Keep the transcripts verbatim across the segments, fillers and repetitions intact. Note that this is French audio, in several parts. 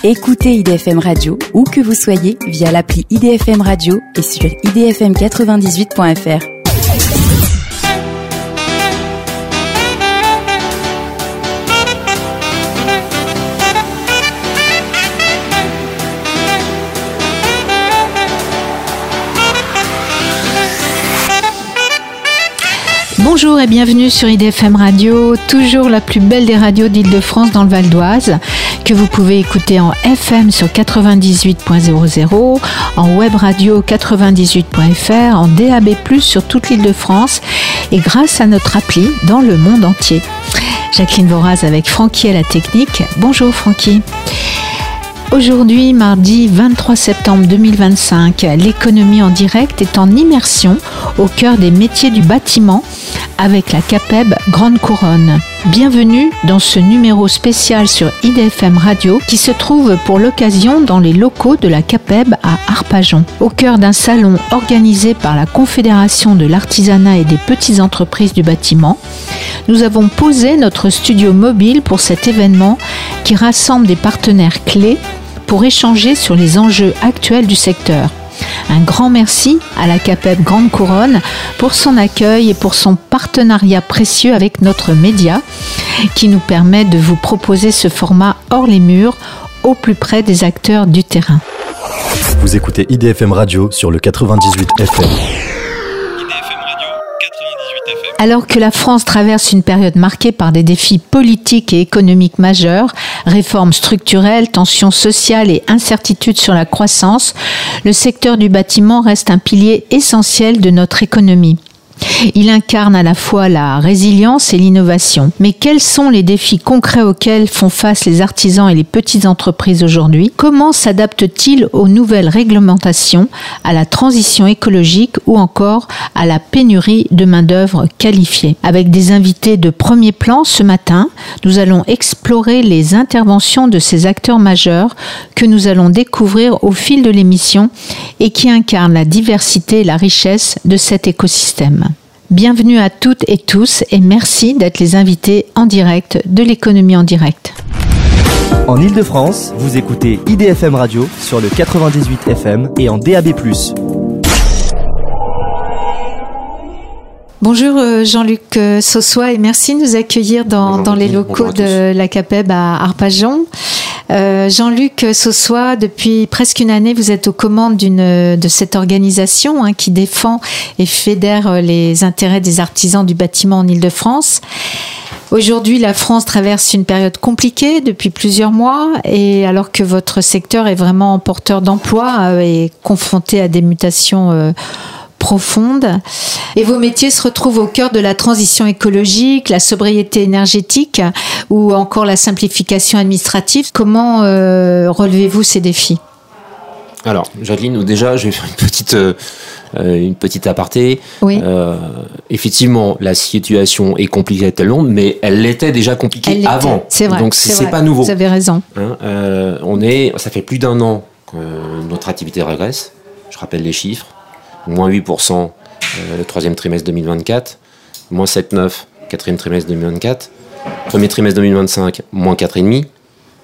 Écoutez I D F M Radio où que vous soyez via l'appli I D F M Radio et sur i d f m quatre-vingt-dix-huit point f r. Bonjour et bienvenue sur I D F M Radio, toujours la plus belle des radios d'Île-de-France dans le Val d'Oise, que vous pouvez écouter en F M sur quatre-vingt-dix-huit point zéro zéro, en web radio quatre-vingt-dix-huit point f r, en D A B plus, sur toute l'Île-de-France et grâce à notre appli dans le monde entier. Jacqueline Voraz avec Francky à la technique. Bonjour Francky. Aujourd'hui, mardi vingt-trois septembre deux mille vingt-cinq, l'économie en direct est en immersion au cœur des métiers du bâtiment avec la CAPEB Grande Couronne. Bienvenue dans ce numéro spécial sur I D F M Radio qui se trouve pour l'occasion dans les locaux de la CAPEB à Arpajon. Au cœur d'un salon organisé par la Confédération de l'artisanat et des petites entreprises du bâtiment, nous avons posé notre studio mobile pour cet événement qui rassemble des partenaires clés pour échanger sur les enjeux actuels du secteur. Un grand merci à la CAPEB Grande Couronne pour son accueil et pour son partenariat précieux avec notre média qui nous permet de vous proposer ce format hors les murs au plus près des acteurs du terrain. Vous écoutez I D F M Radio sur le quatre-vingt-dix-huit F M. Alors que la France traverse une période marquée par des défis politiques et économiques majeurs, réformes structurelles, tensions sociales et incertitudes sur la croissance, le secteur du bâtiment reste un pilier essentiel de notre économie. Il incarne à la fois la résilience et l'innovation. Mais quels sont les défis concrets auxquels font face les artisans et les petites entreprises aujourd'hui ? Comment s'adaptent-ils aux nouvelles réglementations, à la transition écologique ou encore à la pénurie de main-d'œuvre qualifiée ? Avec des invités de premier plan ce matin, nous allons explorer les interventions de ces acteurs majeurs que nous allons découvrir au fil de l'émission et qui incarnent la diversité et la richesse de cet écosystème. Bienvenue à toutes et tous et merci d'être les invités en direct de l'économie en direct. En Île-de-France, vous écoutez I D F M Radio sur le quatre-vingt-dix-huit F M et en D A B plus. Bonjour Jean-Luc Saussois et merci de nous accueillir dans, dans les locaux de la CAPEB à Arpajon. Euh, Jean-Luc Saussois, depuis presque une année, vous êtes aux commandes d'une, de cette organisation hein, qui défend et fédère les intérêts des artisans du bâtiment en Île-de-France. Aujourd'hui, la France traverse une période compliquée depuis plusieurs mois et alors que votre secteur est vraiment porteur d'emploi euh, et confronté à des mutations euh, profonde. Et vos métiers se retrouvent au cœur de la transition écologique, la sobriété énergétique ou encore la simplification administrative. Comment euh, relevez-vous ces défis ? Alors, Jacqueline, déjà, je vais faire une petite, euh, une petite aparté. Oui. Euh, effectivement, la situation est compliquée tellement, mais elle l'était déjà compliquée elle avant. L'était. C'est vrai. Donc, c'est, c'est, c'est vrai. pas nouveau. Vous avez raison. Hein, euh, on est, ça fait plus d'un an que notre activité régresse. Je rappelle les chiffres. moins huit pour cent euh, le troisième trimestre deux mille vingt-quatre, moins sept virgule neuf quatrième trimestre deux mille vingt-quatre, premier trimestre deux mille vingt-cinq, moins quatre virgule cinq,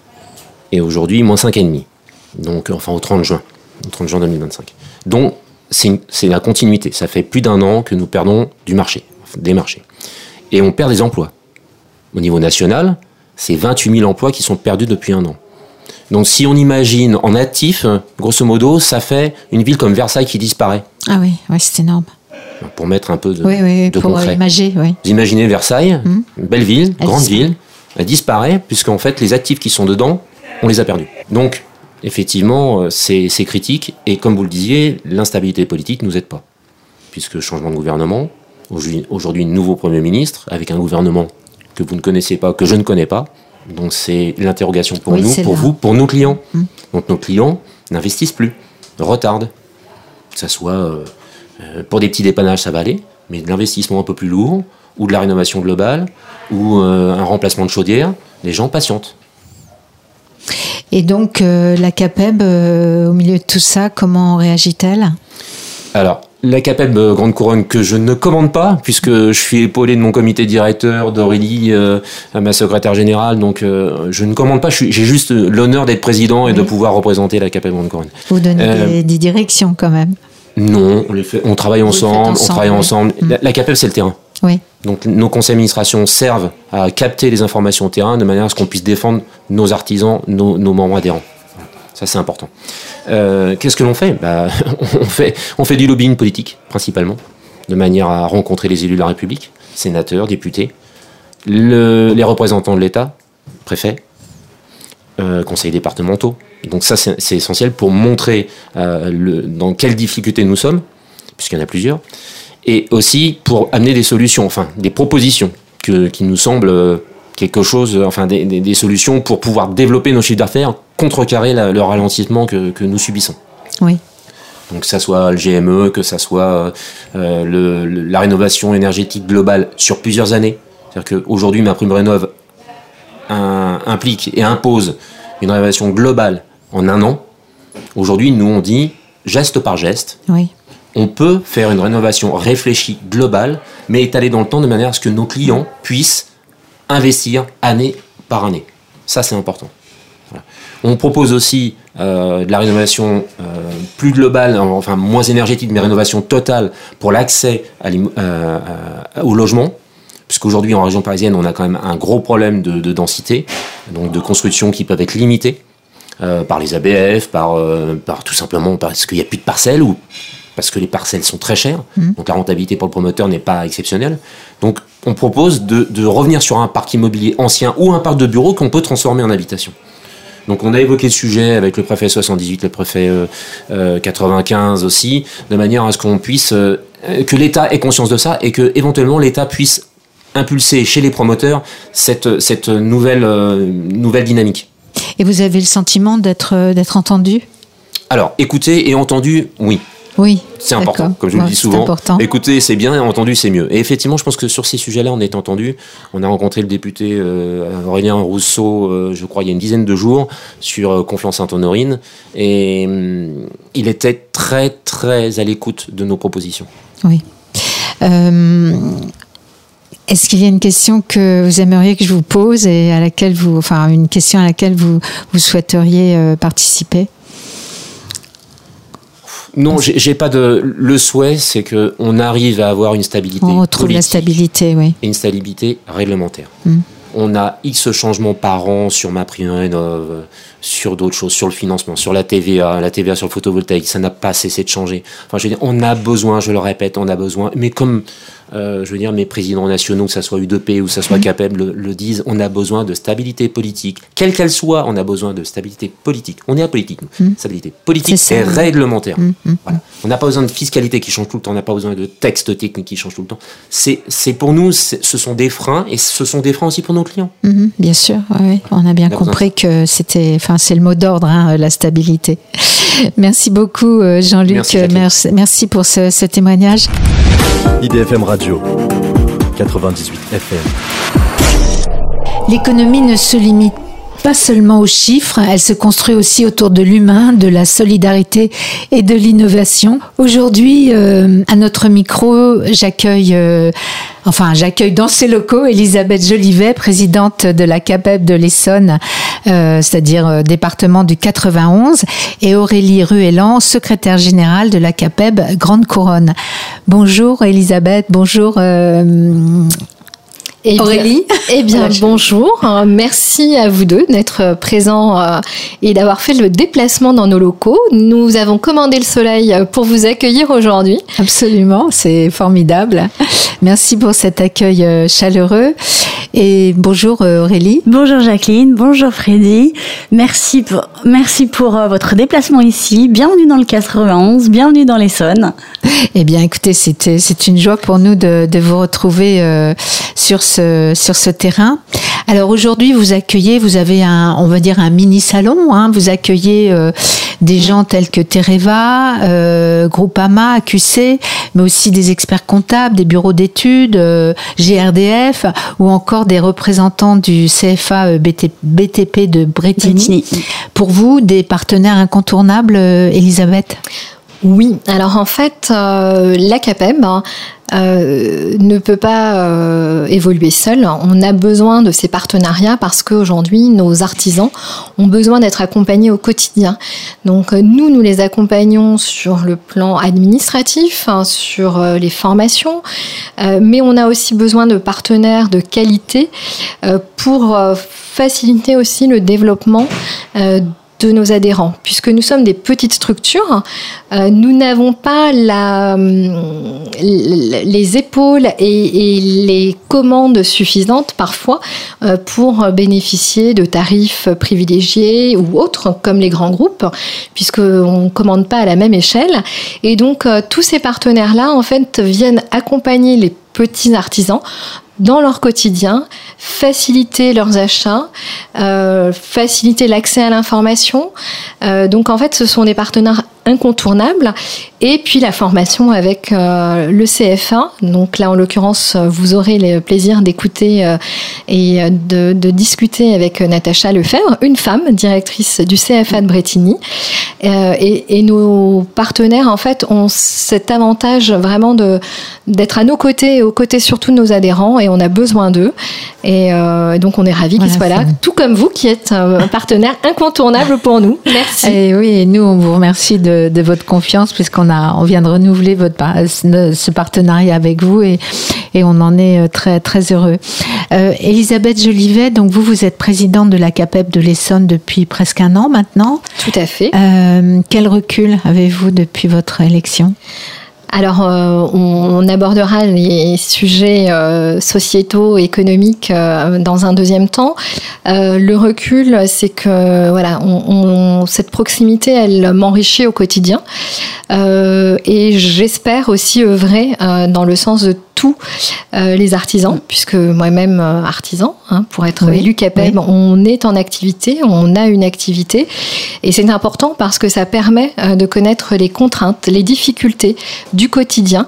et aujourd'hui, moins cinq virgule cinq. Donc, enfin, au trente juin, au trente juin deux mille vingt-cinq. Donc, c'est, une, c'est la continuité. Ça fait plus d'un an que nous perdons du marché, des marchés. Et on perd des emplois. Au niveau national, c'est vingt-huit mille emplois qui sont perdus depuis un an. Donc, si on imagine en actif, grosso modo, ça fait une ville comme Versailles qui disparaît. Ah oui, oui, c'est énorme. Pour mettre un peu de, oui, oui, de pour concret. Imager, oui. Vous imaginez Versailles, mmh. une belle ville, elle grande disparaît. ville, elle disparaît, puisqu'en fait, les actifs qui sont dedans, on les a perdus. Donc, effectivement, c'est, c'est critique, et comme vous le disiez, l'instabilité politique ne nous aide pas. Puisque changement de gouvernement, aujourd'hui, aujourd'hui, nouveau Premier ministre, avec un gouvernement que vous ne connaissez pas, que je ne connais pas. Donc, c'est l'interrogation pour oui, nous, pour là. vous, pour nos clients. Mmh. Donc, nos clients n'investissent plus, retardent. Que ça soit euh, pour des petits dépannages, ça va aller, mais de l'investissement un peu plus lourd, ou de la rénovation globale, ou euh, un remplacement de chaudière, les gens patientent. Et donc, euh, la CAPEB, euh, au milieu de tout ça, comment réagit-elle ? Alors, La CAPEB euh, Grande Couronne que je ne commande pas, puisque je suis épaulé de mon comité directeur, d'Aurélie, euh, ma secrétaire générale, donc euh, je ne commande pas, je suis, j'ai juste l'honneur d'être président et oui. de pouvoir représenter la CAPEB Grande Couronne. Vous donnez euh, des, des directions quand même. Non, on, les fait, on travaille ensemble, ensemble, on travaille oui. ensemble. Mmh. La, la CAPEB, c'est le terrain. Oui. Donc nos conseils d'administration servent à capter les informations au terrain de manière à ce qu'on puisse défendre nos artisans, nos, nos membres adhérents. Ça, c'est important. Euh, qu'est-ce que l'on fait ? bah, on fait on fait du lobbying politique, principalement, de manière à rencontrer les élus de la République, sénateurs, députés, le, les représentants de l'État, préfets, euh, conseils départementaux. Donc ça, c'est, c'est essentiel pour montrer euh, le, dans quelles difficultés nous sommes, puisqu'il y en a plusieurs, et aussi pour amener des solutions, enfin, des propositions que, qui nous semblent... Euh, quelque chose, enfin des, des, des solutions pour pouvoir développer nos chiffres d'affaires, contrecarrer la, le ralentissement que, que nous subissons. Oui. Donc que ça soit le G M E, que ça soit euh, le, le, la rénovation énergétique globale sur plusieurs années. C'est-à-dire qu'aujourd'hui, ma prime rénov un, implique et impose une rénovation globale en un an. Aujourd'hui, nous on dit geste par geste. Oui. On peut faire une rénovation réfléchie globale, mais étalée dans le temps de manière à ce que nos clients puissent investir année par année. Ça, c'est important. Voilà. On propose aussi euh, de la rénovation euh, plus globale, enfin moins énergétique, mais rénovation totale pour l'accès à euh, euh, au logement. Puisqu'aujourd'hui, en région parisienne, on a quand même un gros problème de, de densité, donc de construction qui peuvent être limitées euh, par les A B F, par, euh, par tout simplement parce qu'il n'y a plus de parcelles ou parce que les parcelles sont très chères, mmh. donc la rentabilité pour le promoteur n'est pas exceptionnelle. Donc on propose de, de revenir sur un parc immobilier ancien ou un parc de bureaux qu'on peut transformer en habitation. Donc on a évoqué le sujet avec le préfet soixante-dix-huit, le préfet euh, euh, quatre-vingt-quinze aussi, de manière à ce qu'on puisse, euh, que l'État ait conscience de ça et que éventuellement l'État puisse impulser chez les promoteurs cette, cette nouvelle, euh, nouvelle dynamique. Et vous avez le sentiment d'être, d'être entendu ? Alors, écouter et entendu, oui. Oui, c'est important, d'accord. comme je ouais, le dis souvent. C'est écouter, c'est bien, entendu, c'est mieux. Et effectivement, je pense que sur ces sujets-là, on est entendu. On a rencontré le député euh, Aurélien Rousseau, euh, je crois, il y a une dizaine de jours, sur euh, Conflans-Sainte-Honorine. Et euh, il était très, très à l'écoute de nos propositions. Oui. Euh, est-ce qu'il y a une question que vous aimeriez que je vous pose et à laquelle vous, enfin, une question à laquelle vous, vous souhaiteriez euh, participer ? Non, j'ai, j'ai pas de. Le souhait, c'est que on arrive à avoir une stabilité. On retrouve la stabilité, oui. Et une stabilité réglementaire. Mmh. On a X changements par an sur ma prime rénov, sur d'autres choses, sur le financement, sur la T V A, la T V A sur le photovoltaïque, ça n'a pas cessé de changer. Enfin, je veux dire, on a besoin, je le répète, on a besoin. Mais comme, euh, je veux dire, mes présidents nationaux, que ça soit U deux P ou que ça soit mmh. CAPEB, le, le disent, on a besoin de stabilité politique, quelle qu'elle soit. On a besoin de stabilité politique. On est apolitique, nous. Mmh. Stabilité politique et réglementaire. Mmh. Mmh. Voilà. On n'a pas besoin de fiscalité qui change tout le temps. On n'a pas besoin de textes techniques qui changent tout le temps. C'est, c'est pour nous, c'est, ce sont des freins et ce sont des freins aussi pour nos clients. Mmh, bien sûr, oui, on a bien on a compris que c'était, enfin, c'est le mot d'ordre, hein, la stabilité. Merci beaucoup, Jean-Luc. Merci, merci, merci pour ce, ce témoignage. I D F M Radio, quatre-vingt-dix-huit F M. L'économie ne se limite pas seulement aux chiffres, elle se construit aussi autour de l'humain, de la solidarité et de l'innovation. Aujourd'hui, euh, à notre micro, j'accueille, euh, enfin, j'accueille dans ces locaux Elisabeth Jolivet, présidente de la CAPEB de l'Essonne, euh, c'est-à-dire euh, département du quatre-vingt-onze, et Aurélie Ruellan, secrétaire générale de la CAPEB Grande Couronne. Bonjour Elisabeth, bonjour euh, Eh Aurélie. Bien, eh bien, voilà, bonjour. Merci à vous deux d'être présents euh, et d'avoir fait le déplacement dans nos locaux. Nous avons commandé le soleil pour vous accueillir aujourd'hui. Absolument, c'est formidable. Merci pour cet accueil euh, chaleureux. Et bonjour euh, Aurélie. Bonjour Jacqueline, bonjour Freddy. Merci pour, merci pour euh, votre déplacement ici. Bienvenue dans le quatre-vingt-onze, bienvenue dans l'Essonne. Eh bien, écoutez, c'était, c'est une joie pour nous de, de vous retrouver euh, sur ce, sur ce terrain. Alors aujourd'hui, vous accueillez, vous avez un, on va dire un mini salon. Hein, vous accueillez euh, des gens tels que Tereva, euh, Groupama, A Q C, mais aussi des experts comptables, des bureaux d'études, euh, G R D F, ou encore des représentants du C F A B T P de Bretigny. Bretigny. Pour vous, des partenaires incontournables, Elisabeth ? Oui, alors en fait, euh, la CAPEB hein, euh, ne peut pas euh, évoluer seule. On a besoin de ces partenariats parce qu'aujourd'hui, nos artisans ont besoin d'être accompagnés au quotidien. Donc nous, nous les accompagnons sur le plan administratif, hein, sur euh, les formations, euh, mais on a aussi besoin de partenaires de qualité euh, pour euh, faciliter aussi le développement euh, de nos adhérents. Puisque nous sommes des petites structures, euh, nous n'avons pas la, les épaules et, et les commandes suffisantes parfois euh, pour bénéficier de tarifs privilégiés ou autres comme les grands groupes, puisqu'on ne commande pas à la même échelle. Et donc euh, tous ces partenaires-là en fait viennent accompagner les petits artisans dans leur quotidien, faciliter leurs achats, euh, faciliter l'accès à l'information. Euh, donc en fait, ce sont des partenaires incontournables. Et puis la formation avec euh, le C F A. Donc là, en l'occurrence, vous aurez le plaisir d'écouter euh, et de, de discuter avec Natacha Lefebvre, une femme directrice du C F A de Brétigny. Euh, et, et nos partenaires, en fait, ont cet avantage vraiment de, d'être à nos côtés et aux côtés surtout de nos adhérents. Et on a besoin d'eux. Et euh, donc, on est ravis voilà, qu'ils soient là, tout comme vous qui êtes un partenaire incontournable pour nous. Merci. Et oui, et nous, on vous remercie de, de votre confiance puisqu'on a, on vient de renouveler votre, ce partenariat avec vous et, et on en est très, très heureux. Euh, Elisabeth Jolivet, donc vous, vous êtes présidente de la CAPEB de l'Essonne depuis presque un an maintenant. Tout à fait. Euh, quel recul avez-vous depuis votre élection ? Alors, euh, on, on abordera les sujets euh, sociétaux, économiques euh, dans un deuxième temps. Euh, le recul, c'est que voilà, on, on, cette proximité, elle m'enrichit au quotidien. Euh, et j'espère aussi œuvrer euh, dans le sens de tous euh, les artisans, puisque moi-même euh, artisan, hein, pour être oui, élu CAPEB, oui. on est en activité, on a une activité, et c'est important parce que ça permet euh, de connaître les contraintes, les difficultés du quotidien,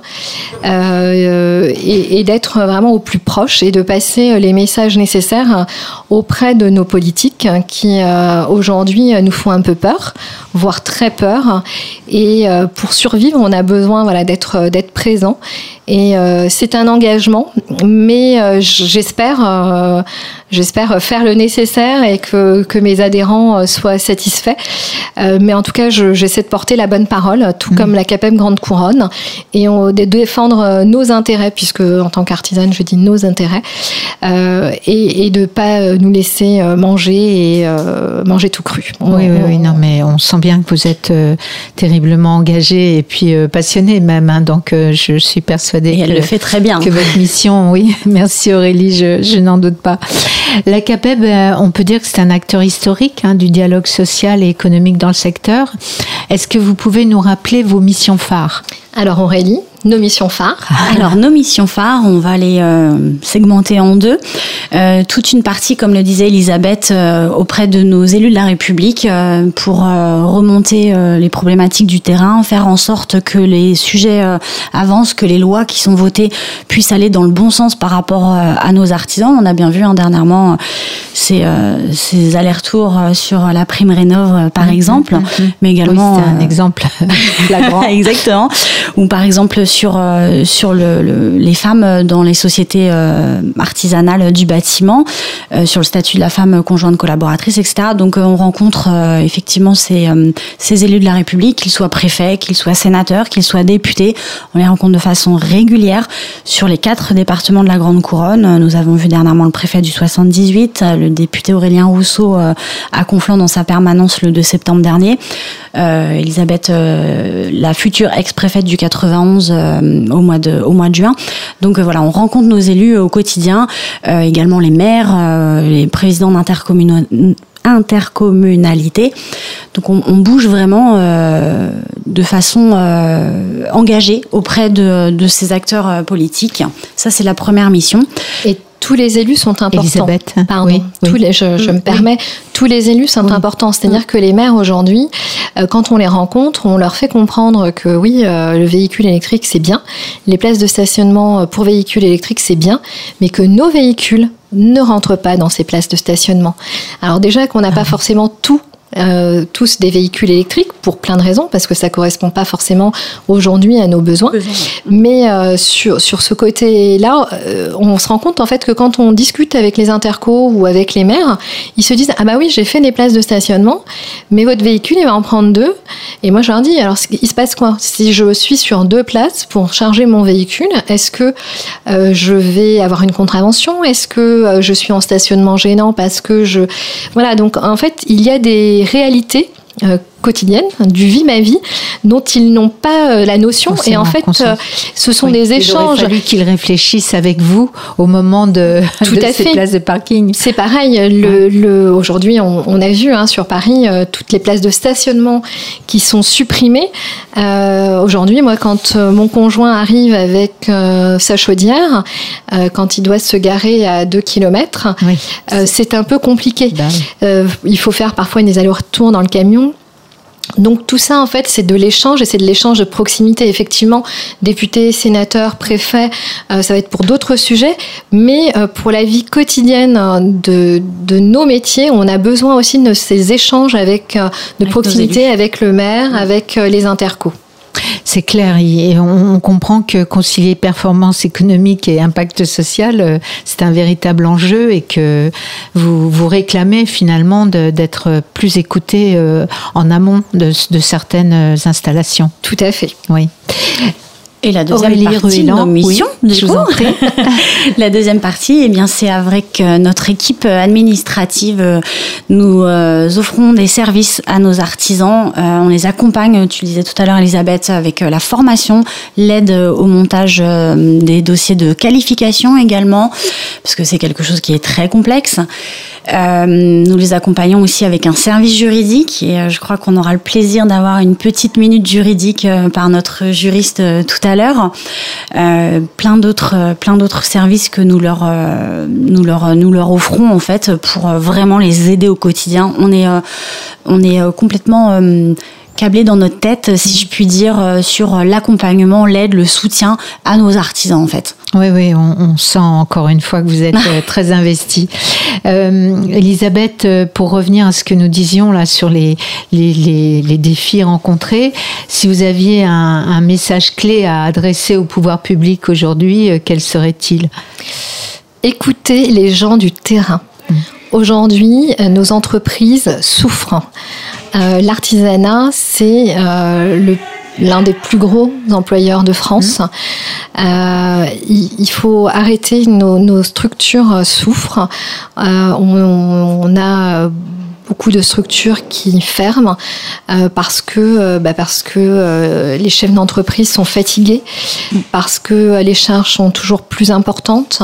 euh, et, et d'être vraiment au plus proche et de passer les messages nécessaires auprès de nos politiques qui euh, aujourd'hui nous font un peu peur, voire très peur, et euh, pour survivre, on a besoin voilà, d'être, d'être présent. Et euh, c'est un engagement, mais euh, j'espère, euh, j'espère faire le nécessaire et que, que mes adhérents soient satisfaits. Euh, mais en tout cas, je, j'essaie de porter la bonne parole, tout mmh. comme la CAPEB Grande Couronne, et on, de défendre nos intérêts, puisque en tant qu'artisane, je dis nos intérêts, euh, et, et de ne pas nous laisser manger et euh, manger tout cru. Oui, on, oui, oui, non, mais on sent bien que vous êtes euh, terriblement engagée et puis euh, passionnée même, hein, donc euh, je suis persuadée et elle que, le fait très bien. Que votre mission, oui, merci Aurélie, je, je n'en doute pas. La CAPEB, on peut dire que c'est un acteur historique hein, du dialogue social et économique dans le secteur. Est-ce que vous pouvez nous rappeler vos missions phares ? Alors Aurélie, nos missions phares. Alors nos missions phares, on va les euh, segmenter en deux. Euh, toute une partie, comme le disait Elisabeth, euh, auprès de nos élus de la République euh, pour euh, remonter euh, les problématiques du terrain, faire en sorte que les sujets euh, avancent, que les lois qui sont votées puissent aller dans le bon sens par rapport euh, à nos artisans. On a bien vu hein, dernièrement euh, ces, euh, ces allers-retours euh, sur la prime rénov euh, par mmh, exemple, mmh, mais également... Oui, c'est un euh, exemple flagrant. Exactement. Ou par exemple sur euh, sur le, le, les femmes dans les sociétés euh, artisanales du bâtiment, euh, sur le statut de la femme conjointe collaboratrice, et cetera. Donc euh, on rencontre euh, effectivement ces euh, ces élus de la République, qu'ils soient préfets, qu'ils soient sénateurs, qu'ils soient députés. On les rencontre de façon régulière sur les quatre départements de la Grande Couronne. Nous avons vu dernièrement le préfet du soixante-dix-huit, le député Aurélien Rousseau euh, à Conflans dans sa permanence le deux septembre dernier. Euh, Elisabeth, euh, la future ex-préfète du quatre-vingt-onze euh, au mois de au mois de juin. Donc euh, voilà, on rencontre nos élus au quotidien, euh, également les maires, euh, les présidents d'intercommunalités. intercommunalité. Donc on, on bouge vraiment euh, de façon euh, engagée auprès de, de ces acteurs euh, politiques. Ça, c'est la première mission. Et tous les élus sont importants. Elisabeth, Pardon. Oui, tous oui. les, je, je oui. me permets. Tous les élus sont oui. importants. C'est-à-dire oui. que les maires aujourd'hui, euh, quand on les rencontre, on leur fait comprendre que oui, euh, le véhicule électrique c'est bien, les places de stationnement pour véhicules électriques c'est bien, mais que nos véhicules ne rentrent pas dans ces places de stationnement. Alors déjà qu'on n'a ah. pas forcément tout euh, tous des véhicules électriques pour plein de raisons, parce que ça correspond pas forcément aujourd'hui à nos besoins. besoins. Mais euh, sur, sur ce côté-là, euh, on se rend compte en fait que quand on discute avec les intercos ou avec les maires, ils se disent « Ah bah oui, j'ai fait des places de stationnement, mais votre véhicule, il va en prendre deux. » Et moi, je leur dis « Alors, il se passe quoi ? Si je suis sur deux places pour charger mon véhicule, est-ce que euh, je vais avoir une contravention ? Est-ce que euh, je suis en stationnement gênant parce que je... » Voilà, donc en fait, il y a des réalités euh, quotidiennes, du vie ma vie, dont ils n'ont pas euh, la notion. Et en fait, euh, ce sont oui, des échanges. Il aurait fallu qu'ils réfléchissent avec vous au moment de, Tout de à ces fait. places de parking. C'est pareil. Le, ouais. le, aujourd'hui, on, on a vu hein, sur Paris euh, toutes les places de stationnement qui sont supprimées. Euh, aujourd'hui, moi, quand euh, mon conjoint arrive avec euh, sa chaudière, euh, quand il doit se garer à deux kilomètres, oui. euh, c'est un peu compliqué. Ben oui. euh, il faut faire parfois des allers-retours dans le camion. Donc tout ça, en fait, c'est de l'échange et c'est de l'échange de proximité. Effectivement, députés, sénateurs, préfets, euh, ça va être pour d'autres sujets, mais euh, pour la vie quotidienne de, de nos métiers, on a besoin aussi de ces échanges avec, euh, de avec proximité avec le maire, oui. avec euh, les intercos. C'est clair, et on comprend que concilier performance économique et impact social, c'est un véritable enjeu et que vous vous réclamez finalement de, d'être plus écouté en amont de, de certaines installations. Tout à fait. Oui. Et la deuxième Aurélie partie Rueland, de nos missions, oui, je vous en prie. La deuxième partie, eh bien, c'est avec notre équipe administrative. Nous euh, offrons des services à nos artisans. Euh, on les accompagne, tu le disais tout à l'heure, Elisabeth, avec la formation, l'aide au montage des dossiers de qualification également, parce que c'est quelque chose qui est très complexe. Euh, nous les accompagnons aussi avec un service juridique et euh, je crois qu'on aura le plaisir d'avoir une petite minute juridique euh, par notre juriste euh, tout à l'heure. Euh, plein d'autres, euh, plein d'autres services que nous leur, euh, nous leur, nous leur offrons en fait pour euh, vraiment les aider au quotidien. On est, euh, on est euh, complètement euh, câblé dans notre tête, si je puis dire, euh, sur l'accompagnement, l'aide, le soutien à nos artisans en fait. Oui, oui, on, on sent encore une fois que vous êtes euh, très investie. Euh, Elisabeth, pour revenir à ce que nous disions là sur les, les, les, les défis rencontrés, si vous aviez un, un message clé à adresser au pouvoir public aujourd'hui, euh, quel serait-il ? Écoutez les gens du terrain. Mmh. Aujourd'hui, nos entreprises souffrent. Euh, l'artisanat, c'est euh, le l'un des plus gros employeurs de France. Mmh. Euh, il, il faut arrêter, nos, nos structures souffrent. Euh, on, on a beaucoup de structures qui ferment euh, parce que, euh, bah parce que euh, les chefs d'entreprise sont fatigués, parce que les charges sont toujours plus importantes.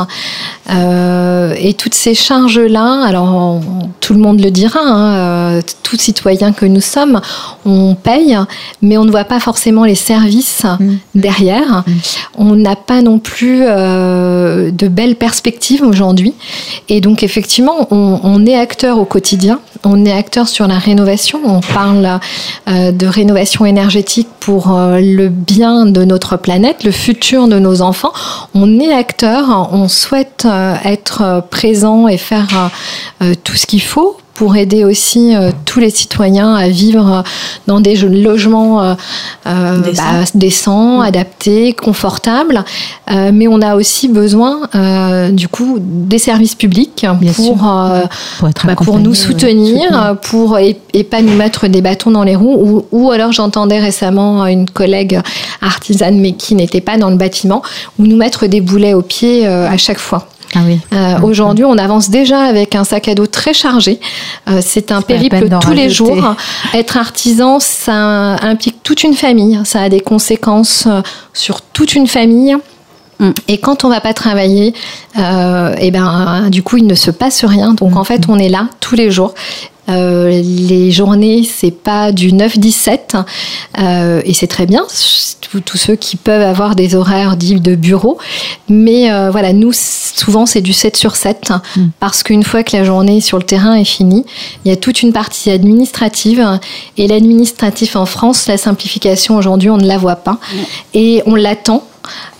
Euh, et toutes ces charges-là, alors on, tout le monde le dira, hein, euh, tout citoyen que nous sommes, on paye, mais on ne voit pas forcément les services mmh. derrière. Mmh. On n'a pas non plus euh, de belles perspectives aujourd'hui. Et donc effectivement, on, on est acteur au quotidien. On est acteur sur la rénovation. On parle euh, de rénovation énergétique pour euh, le bien de notre planète, le futur de nos enfants. On est acteur. On souhaite euh, être présent et faire euh, tout ce qu'il faut pour aider aussi euh, tous les citoyens à vivre dans des logements euh, euh, décents, bah, décents mmh. adaptés, confortables. Euh, mais on a aussi besoin, euh, du coup, des services publics pour, euh, pour, être bah, pour nous soutenir, ouais, pour et, et pas nous mettre des bâtons dans les roues. Ou, ou alors, j'entendais récemment une collègue artisane, mais qui n'était pas dans le bâtiment, ou nous mettre des boulets aux pieds euh, à chaque fois. Ah oui. Euh, mmh. Aujourd'hui, on avance déjà avec un sac à dos très chargé. Euh, c'est un c'est périple tous rajouter. les jours. Être artisan, ça implique toute une famille. Ça a des conséquences sur toute une famille. Mmh. Et quand on va pas travailler, euh, et ben, du coup, il ne se passe rien. Donc, mmh. en fait, on est là tous les jours. Euh, les journées, c'est pas du neuf dix-sept euh, et c'est très bien, tous ceux qui peuvent avoir des horaires dits de bureau, mais euh, voilà, nous souvent c'est du sept sur sept mmh. parce qu'une fois que la journée sur le terrain est finie, il y a toute une partie administrative, et l'administratif en France, la simplification aujourd'hui on ne la voit pas, mmh. et on l'attend.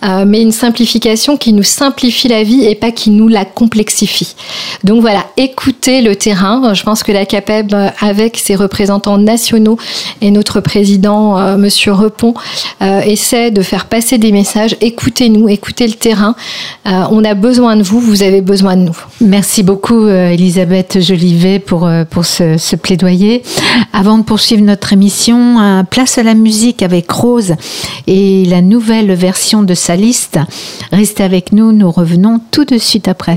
euh, mais une simplification qui nous simplifie la vie et pas qui nous la complexifie. Donc voilà, écoutez le terrain. Je pense que la CAPEB, avec ses représentants nationaux et notre président, euh, Monsieur Repon, euh, essaie de faire passer des messages. Écoutez-nous, écoutez le terrain. Euh, on a besoin de vous, vous avez besoin de nous. Merci beaucoup, euh, Elisabeth Jolivet, pour, euh, pour ce, ce plaidoyer. Avant de poursuivre notre émission, euh, place à la musique avec Rose et la nouvelle version de sa liste. Restez avec nous, nous revenons tout de suite après.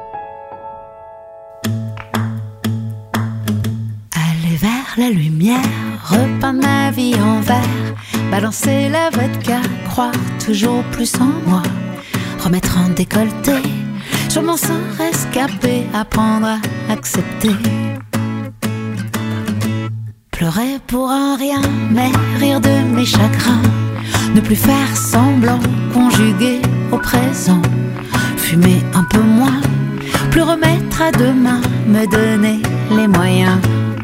Aller vers la lumière, repeindre ma vie en vert, balancer la vodka, croire toujours plus en moi, remettre en décolleté, sûrement sans rescaper, apprendre à accepter. Pleurer pour un rien, mais rire de mes chagrins, ne plus faire semblant, conjuguer au présent, fumer un peu moins, plus remettre à demain, me donner les moyens.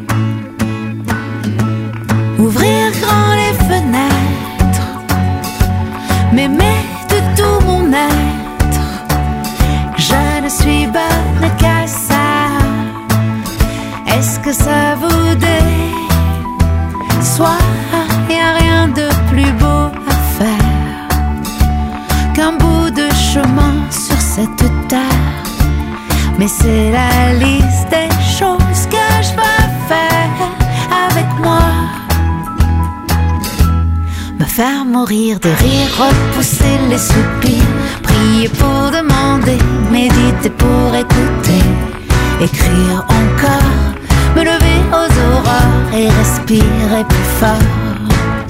Ouvrir grand les fenêtres, m'aimer de tout mon être, je ne suis bonne qu'à ça. Est-ce que ça vous dit? Soit y a rien de plus beau à faire qu'un bout de chemin sur cette terre, mais c'est la liste des choses que je veux faire avec moi. Me faire mourir de rire, repousser les soupirs, prier pour demander, méditer pour écouter, écrire encore, me lever aux aurores et respirer plus fort.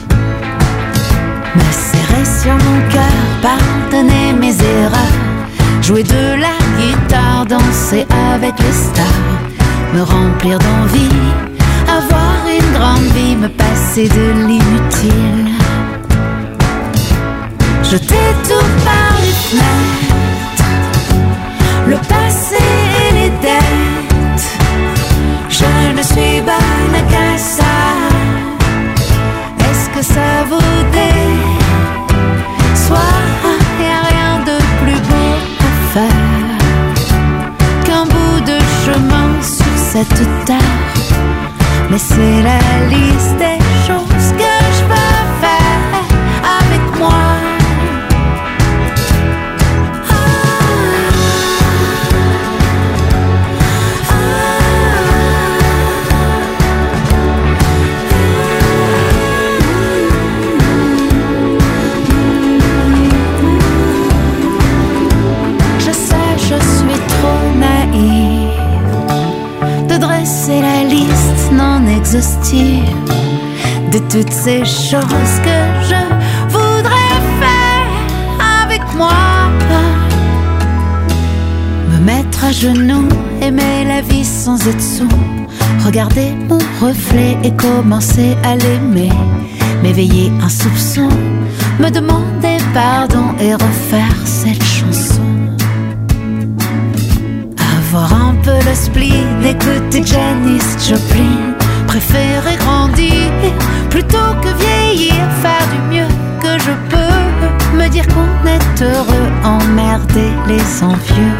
Me serrer sur mon cœur, pardonner mes erreurs, jouer de la guitare, danser avec les stars, me remplir d'envie, avoir une grande vie, me passer de l'inutile, jeter tout par les fenêtres, le passé et les dettes. Je ne suis bonne qu'à ça. Est-ce que ça vous dit? Soit y a rien de plus beau à faire qu'un bout de chemin sur cette terre, mais c'est la liste des choses que je veux faire avec moi. C'est la liste non exhaustive de toutes ces choses que je voudrais faire avec moi. Me mettre à genoux, aimer la vie sans être sourd, regarder mon reflet et commencer à l'aimer, m'éveiller un soupçon, me demander pardon et refaire cette chanson. Avoir un peu le spleen, écouter Janis Joplin, préférer grandir plutôt que vieillir, faire du mieux que je peux, me dire qu'on est heureux, emmerder les envieux.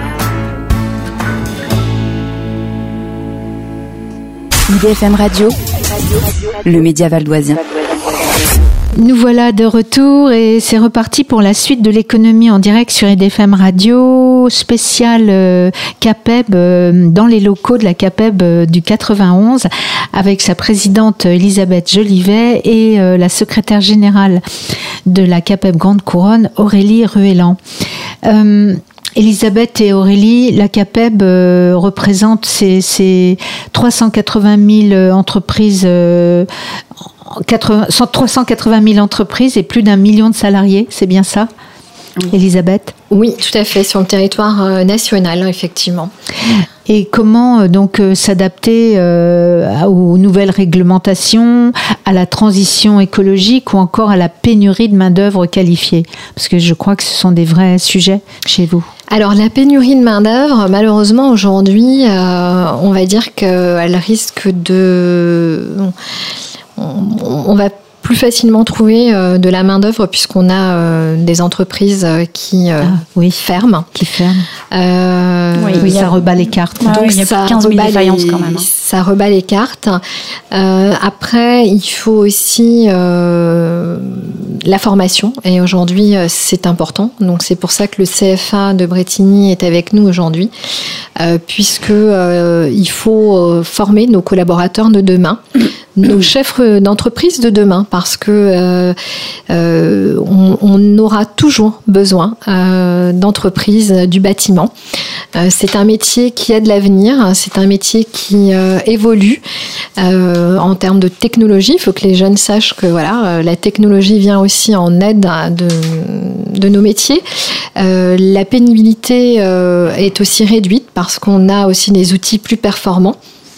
I D F M Radio, le média valdoisien. Nous voilà de retour et c'est reparti pour la suite de l'économie en direct sur I D F M Radio, spécial euh, CAPEB euh, dans les locaux de la CAPEB euh, du quatre-vingt-onze avec sa présidente Elisabeth Jolivet et euh, la secrétaire générale de la CAPEB Grande Couronne, Aurélie Ruellan. Euh, Elisabeth et Aurélie, la CAPEB euh, représente ces, ces trois cent quatre-vingt mille entreprises euh, trois cent quatre-vingt mille entreprises et plus d'un million de salariés, c'est bien ça, oui. Elisabeth? Oui, tout à fait, sur le territoire national, effectivement. Et comment donc s'adapter euh, aux nouvelles réglementations, à la transition écologique ou encore à la pénurie de main-d'œuvre qualifiée? Parce que je crois que ce sont des vrais sujets chez vous. Alors la pénurie de main-d'œuvre, malheureusement aujourd'hui, euh, on va dire qu'elle risque de... On, on va plus facilement trouver euh, de la main-d'œuvre puisqu'on a euh, des entreprises qui euh, ah, oui. ferment. Qui ferment. Euh, oui, oui, ça rebat les cartes. Ah, donc oui, il y a ça plus de quinze mille rebat défaillances les, quand même. Hein. Ça rebat les cartes. Euh, après, il faut aussi euh, la formation. Et aujourd'hui, c'est important. Donc c'est pour ça que le C F A de Brétigny est avec nous aujourd'hui, euh, puisque euh, il faut euh, former nos collaborateurs de demain. Nos chefs d'entreprise de demain, parce que euh, euh, on, on aura toujours besoin euh, d'entreprises du bâtiment. Euh, c'est un métier qui a de l'avenir, c'est un métier qui euh, évolue euh, en termes de technologie. Il faut que les jeunes sachent que voilà, euh, la technologie vient aussi en aide de, de nos métiers. Euh, la pénibilité euh, est aussi réduite parce qu'on a aussi des outils plus performants.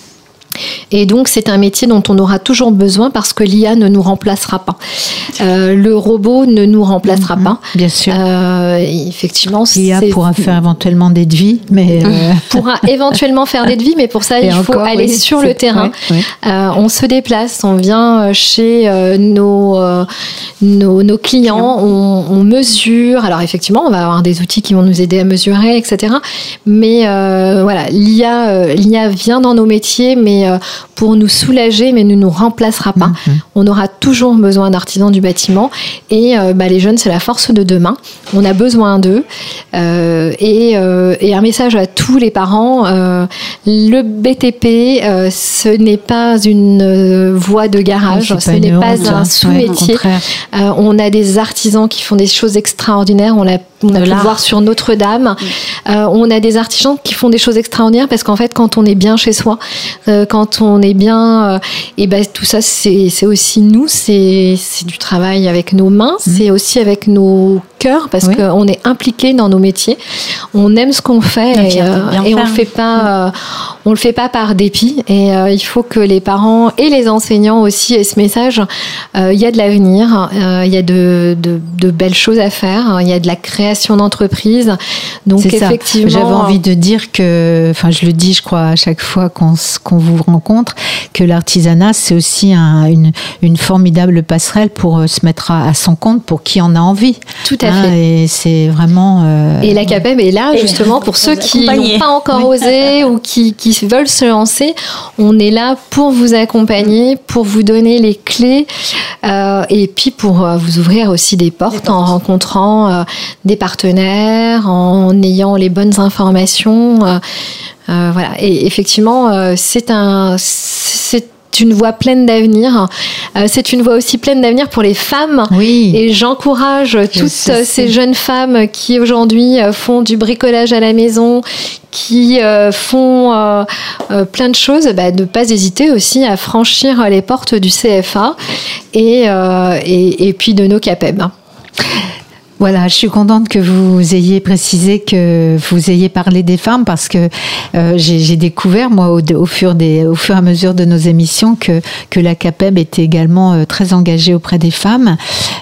Et donc, c'est un métier dont on aura toujours besoin parce que l'I A ne nous remplacera pas. Euh, le robot ne nous remplacera mmh, pas. Bien sûr. Euh, effectivement, l'I A c'est... pourra faire éventuellement des devis, mais... Euh... pourra éventuellement faire des devis, mais pour ça, Et il faut encore, aller oui, sur c'est... le terrain. Ouais, ouais. Euh, on se déplace, on vient chez euh, nos, euh, nos, nos clients, on, on mesure. Alors, effectivement, on va avoir des outils qui vont nous aider à mesurer, et cetera. Mais euh, voilà, l'I A, euh, l'I A vient dans nos métiers, mais euh, pour nous soulager, mais ne nous remplacera pas. Mmh. On aura toujours besoin d'artisans du bâtiment. Et euh, bah, les jeunes, c'est la force de demain. On a besoin d'eux. Euh, et, euh, et un message à tous les parents, euh, le B T P, euh, ce n'est pas une euh, voie de garage, oui, ce n'est honte, pas un sous-métier. Ouais, euh, on a des artisans qui font des choses extraordinaires. On l'a On a pu le voir sur Notre-Dame. Mmh. Euh, on a des artisans qui font des choses extraordinaires parce qu'en fait, quand on est bien chez soi, euh, quand on est bien, euh, et ben tout ça, c'est, c'est aussi nous, c'est, c'est du travail avec nos mains, mmh. c'est aussi avec nos cœurs parce oui. qu'on est impliqué dans nos métiers. On aime ce qu'on fait et, euh, et on le fait pas, euh, on le fait pas par dépit. Et euh, il faut que les parents et les enseignants aussi aient ce message. Euh, il y a de l'avenir, euh, il y a de, de, de belles choses à faire, il y a de la création d'entreprise. Donc c'est effectivement, ça. J'avais envie de dire que, enfin, je le dis, je crois à chaque fois qu'on, qu'on vous rencontre, que l'artisanat c'est aussi un, une, une formidable passerelle pour se mettre à, à son compte pour qui en a envie. Tout à hein, fait. Et c'est vraiment. Euh, et la CAPEB est là justement pour ceux qui n'ont pas encore oui. osé ou qui, qui veulent se lancer. On est là pour vous accompagner, pour vous donner les clés euh, et puis pour euh, vous ouvrir aussi des portes, des portes. en rencontrant euh, des partenaires, en ayant les bonnes informations. Euh, euh, voilà. Et effectivement, euh, c'est un, c'est une voie pleine d'avenir. Euh, c'est une voie aussi pleine d'avenir pour les femmes. Oui. Et j'encourage Je toutes sais, ces jeunes femmes qui aujourd'hui font du bricolage à la maison, qui euh, font euh, euh, plein de choses, bah, de ne pas hésiter aussi à franchir les portes du C F A et, euh, et, et puis de nos CAPEB. Voilà, je suis contente que vous ayez précisé que vous ayez parlé des femmes parce que euh, j'ai, j'ai découvert moi au, au fur des, au fur et à mesure de nos émissions que que la CAPEB était également euh, très engagée auprès des femmes.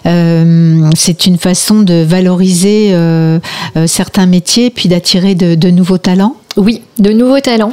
Euh, c'est une façon de valoriser euh, euh, certains métiers puis d'attirer de, de nouveaux talents. Oui, de nouveaux talents.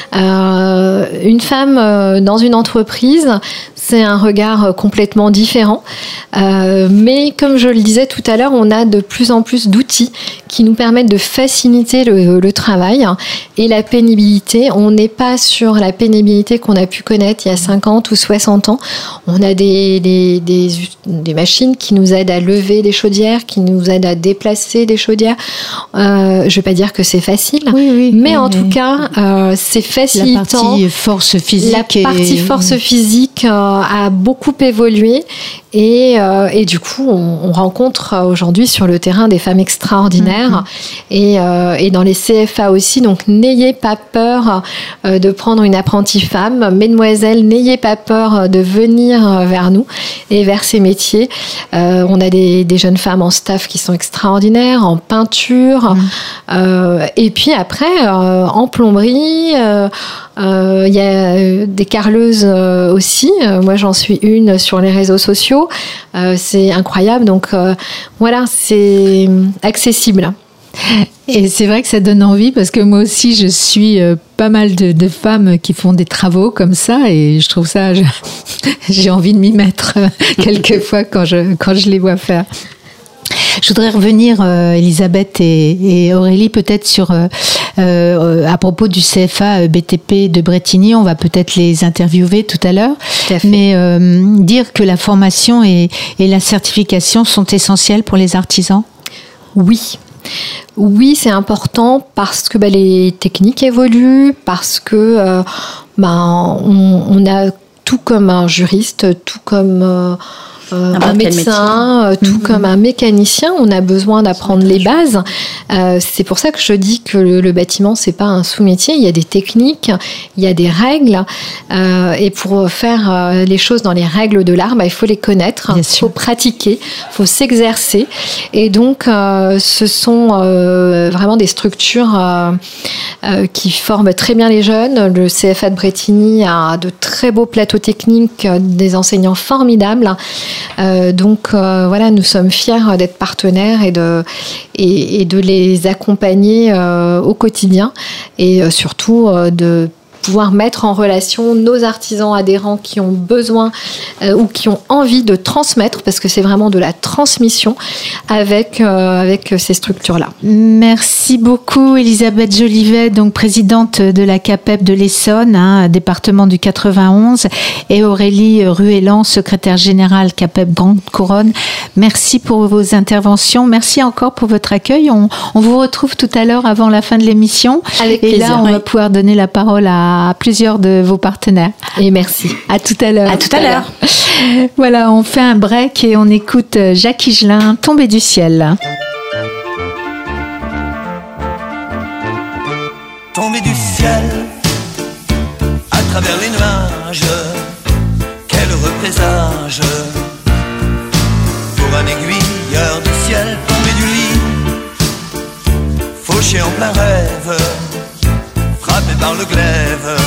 Euh, une femme euh, dans une entreprise, c'est un regard complètement différent. Euh, mais comme je le disais tout à l'heure, on a de plus en plus d'outils qui nous permettent de faciliter le, le travail et la pénibilité. On n'est pas sur la pénibilité qu'on a pu connaître il y a cinquante ou soixante ans. On a des, des, des, des machines qui nous aident à lever des chaudières, qui nous aident à déplacer des chaudières. Euh, je ne vais pas dire que c'est facile, oui, oui, mais oui, en tout cas, euh, c'est facilitant. La partie force physique. La partie et... force physique euh, a beaucoup évolué et, euh, et du coup, on, on rencontre aujourd'hui sur le terrain des femmes extraordinaires mm-hmm. et, euh, et dans les C F A aussi. Donc, n'ayez pas peur euh, de prendre une apprentie femme. Mesdemoiselles, n'ayez pas peur de venir vers nous et vers ces métiers. Euh, on a des, des jeunes femmes en staff qui sont extraordinaires, en peinture. Mm. Euh, et puis après, euh, en plomberie, il euh, euh, y a des carreleuses euh, aussi. Euh, moi, j'en suis une sur les réseaux sociaux. Euh, c'est incroyable. Donc, euh, voilà, c'est accessible. Et c'est vrai que ça donne envie parce que moi aussi, je suis euh, pas mal de, de femmes qui font des travaux comme ça et je trouve ça, je, j'ai envie de m'y mettre euh, quelquefois quand je, quand je les vois faire. Je voudrais revenir, euh, Elisabeth et, et Aurélie, peut-être sur euh, euh, à propos du C F A B T P de Bretigny. On va peut-être les interviewer tout à l'heure. Tout à fait. Mais euh, dire que la formation et, et la certification sont essentielles pour les artisans. Oui. Oui, c'est important parce que bah, les techniques évoluent, parce que euh, bah, on, on a tout comme un juriste, tout comme euh, euh, un médecin, tout mmh. comme un mécanicien, on a besoin d'apprendre les bases. Euh, c'est pour ça que je dis que le, le bâtiment, c'est pas un sous-métier. Il y a des techniques, il y a des règles, euh, et pour faire euh, les choses dans les règles de l'art, bah, il faut les connaître, il faut pratiquer, il faut s'exercer. Et donc, euh, ce sont euh, vraiment des structures euh, euh, qui forment très bien les jeunes. Le C F A de Bretigny a de très beaux plateaux techniques, des enseignants formidables. Euh, donc euh, voilà, nous sommes fiers d'être partenaires et de, et, et de les accompagner euh, au quotidien et euh, surtout euh, de pouvoir mettre en relation nos artisans adhérents qui ont besoin euh, ou qui ont envie de transmettre, parce que c'est vraiment de la transmission avec, euh, avec ces structures-là. Merci beaucoup Elisabeth Jolivet, donc présidente de la CAPEB de l'Essonne, hein, département du quatre-vingt-onze, et Aurélie Ruellan, secrétaire générale CAPEB Grande Couronne. Merci pour vos interventions. Merci encore pour votre accueil. On, on vous retrouve tout à l'heure avant la fin de l'émission. Avec et plaisir. là, on oui. va pouvoir donner la parole à à plusieurs de vos partenaires. Et merci. À tout à l'heure. À tout à l'heure. Voilà, on fait un break et on écoute Jacques Higelin, Tombé du ciel. Tombé du ciel, à travers les nuages, quel heureux présage, pour un aiguilleur du ciel, tombé du lit, fauché en plein rêve, frappé par le glaive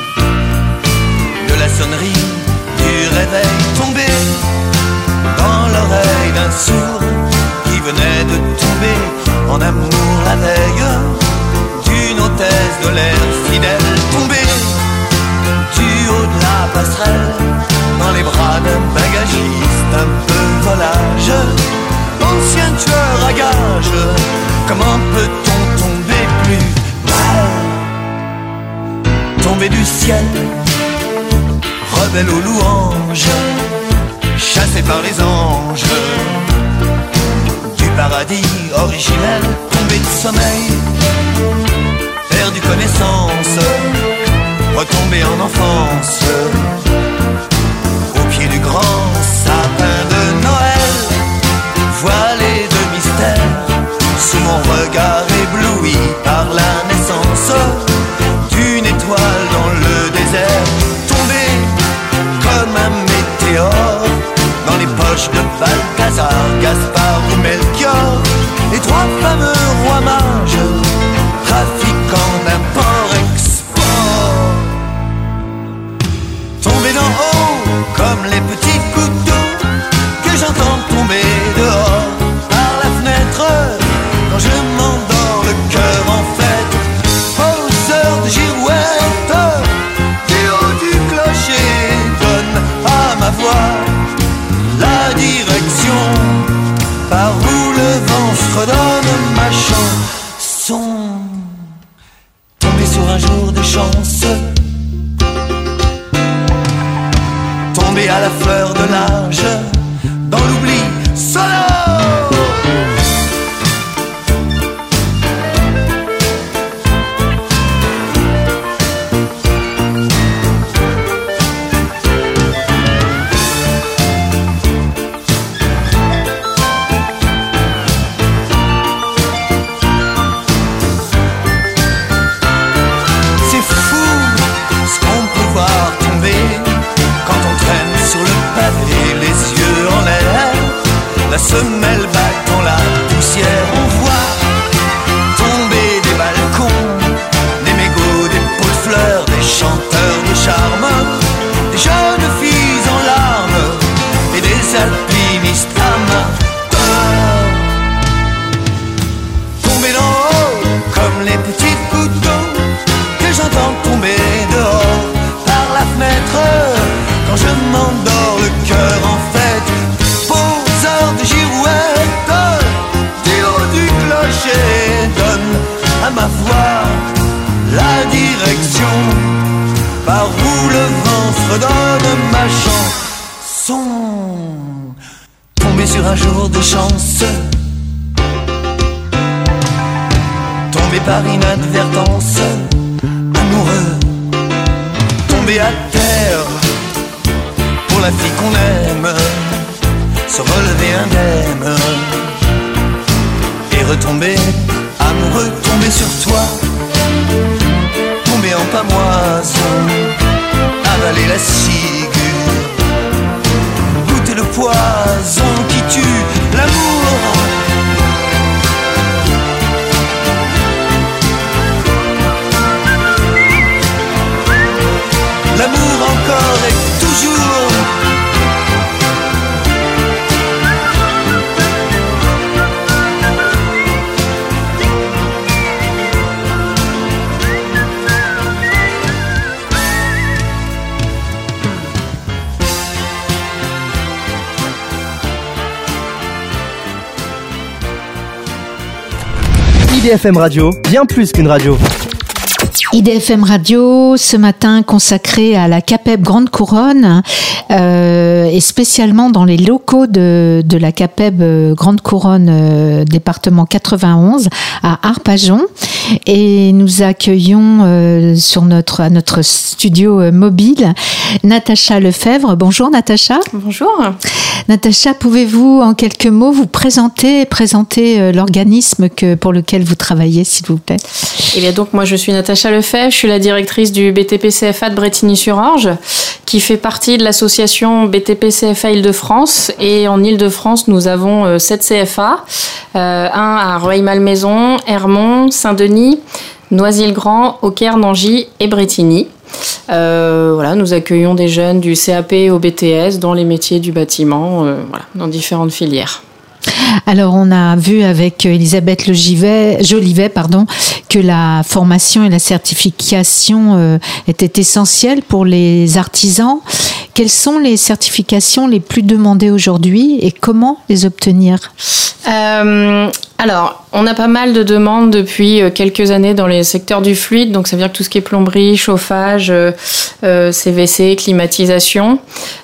de la sonnerie du réveil, tombé dans l'oreille d'un sourd qui venait de tomber en amour la veille d'une hôtesse de l'air fidèle, tombé du haut de la passerelle dans les bras d'un bagagiste un peu volage, ancien tueur à gages, comment peut-on tomber plus mal? Tombé du ciel, rebelle aux louanges, chassé par les anges, du paradis originel, tombé de sommeil, perdu connaissance, retombé en enfance, au pied du grand sapin de Noël, voilé de mystère, sous mon regard ébloui par la naissance d'une étoile dans le désert, tombé comme un météore dans les poches de Balthazar, Gaspard ou Melchior, les trois fameux rois mages, trafiquants d'import-export. Tombé d'en haut comme les petits couteaux que j'entends tomber dehors par la fenêtre quand je m'endors le cœur en fête. De girouette, du haut du clocher donne à ma voix la direction par où le vent fredonne ma chanson. Tombé sur un jour de chance, tombé à la fleur de l'âge, dans l'oubli sonore. Sur le pavé, les yeux un jour de chance, tombé par inadvertance, amoureux, tombé à terre pour la fille qu'on aime, se relever indemne et retomber amoureux, tomber sur toi, tomber en pamoison, avaler la ciguë, goûter le poison qui tue l'amour. L'amour encore et toujours. I D F M Radio, bien plus qu'une radio. I D F M Radio, ce matin consacré à la CAPEB Grande Couronne, euh, et spécialement dans les locaux de, de la CAPEB Grande Couronne, euh, département quatre-vingt-onze, à Arpajon. Et nous accueillons euh, sur notre, à notre studio euh, mobile Natacha Lefebvre. Bonjour Natacha. Bonjour. Natacha, pouvez-vous en quelques mots vous présenter, présenter euh, l'organisme que, pour lequel vous travaillez, s'il vous plaît? Eh bien donc moi je suis Natacha Lefebvre, je suis la directrice du B T P C F A de Brétigny-sur-Orge, qui fait partie de l'association B T P C F A Île-de-France. Et en Île-de-France, nous avons euh, sept C F A, euh, un à Rueil-Malmaison, Hermont, Saint-Denis, Noisy-le-Grand, Auxerre, Nangy et Brétigny. Euh, voilà, nous accueillons des jeunes du C A P au B T S dans les métiers du bâtiment, euh, voilà, dans différentes filières. Alors, on a vu avec Elisabeth Jolivet, Jolivet pardon, que la formation et la certification euh, étaient essentielles pour les artisans. Quelles sont les certifications les plus demandées aujourd'hui et comment les obtenir? euh, Alors, on a pas mal de demandes depuis quelques années dans les secteurs du fluide, donc ça veut dire que tout ce qui est plomberie, chauffage, euh, C V C, climatisation.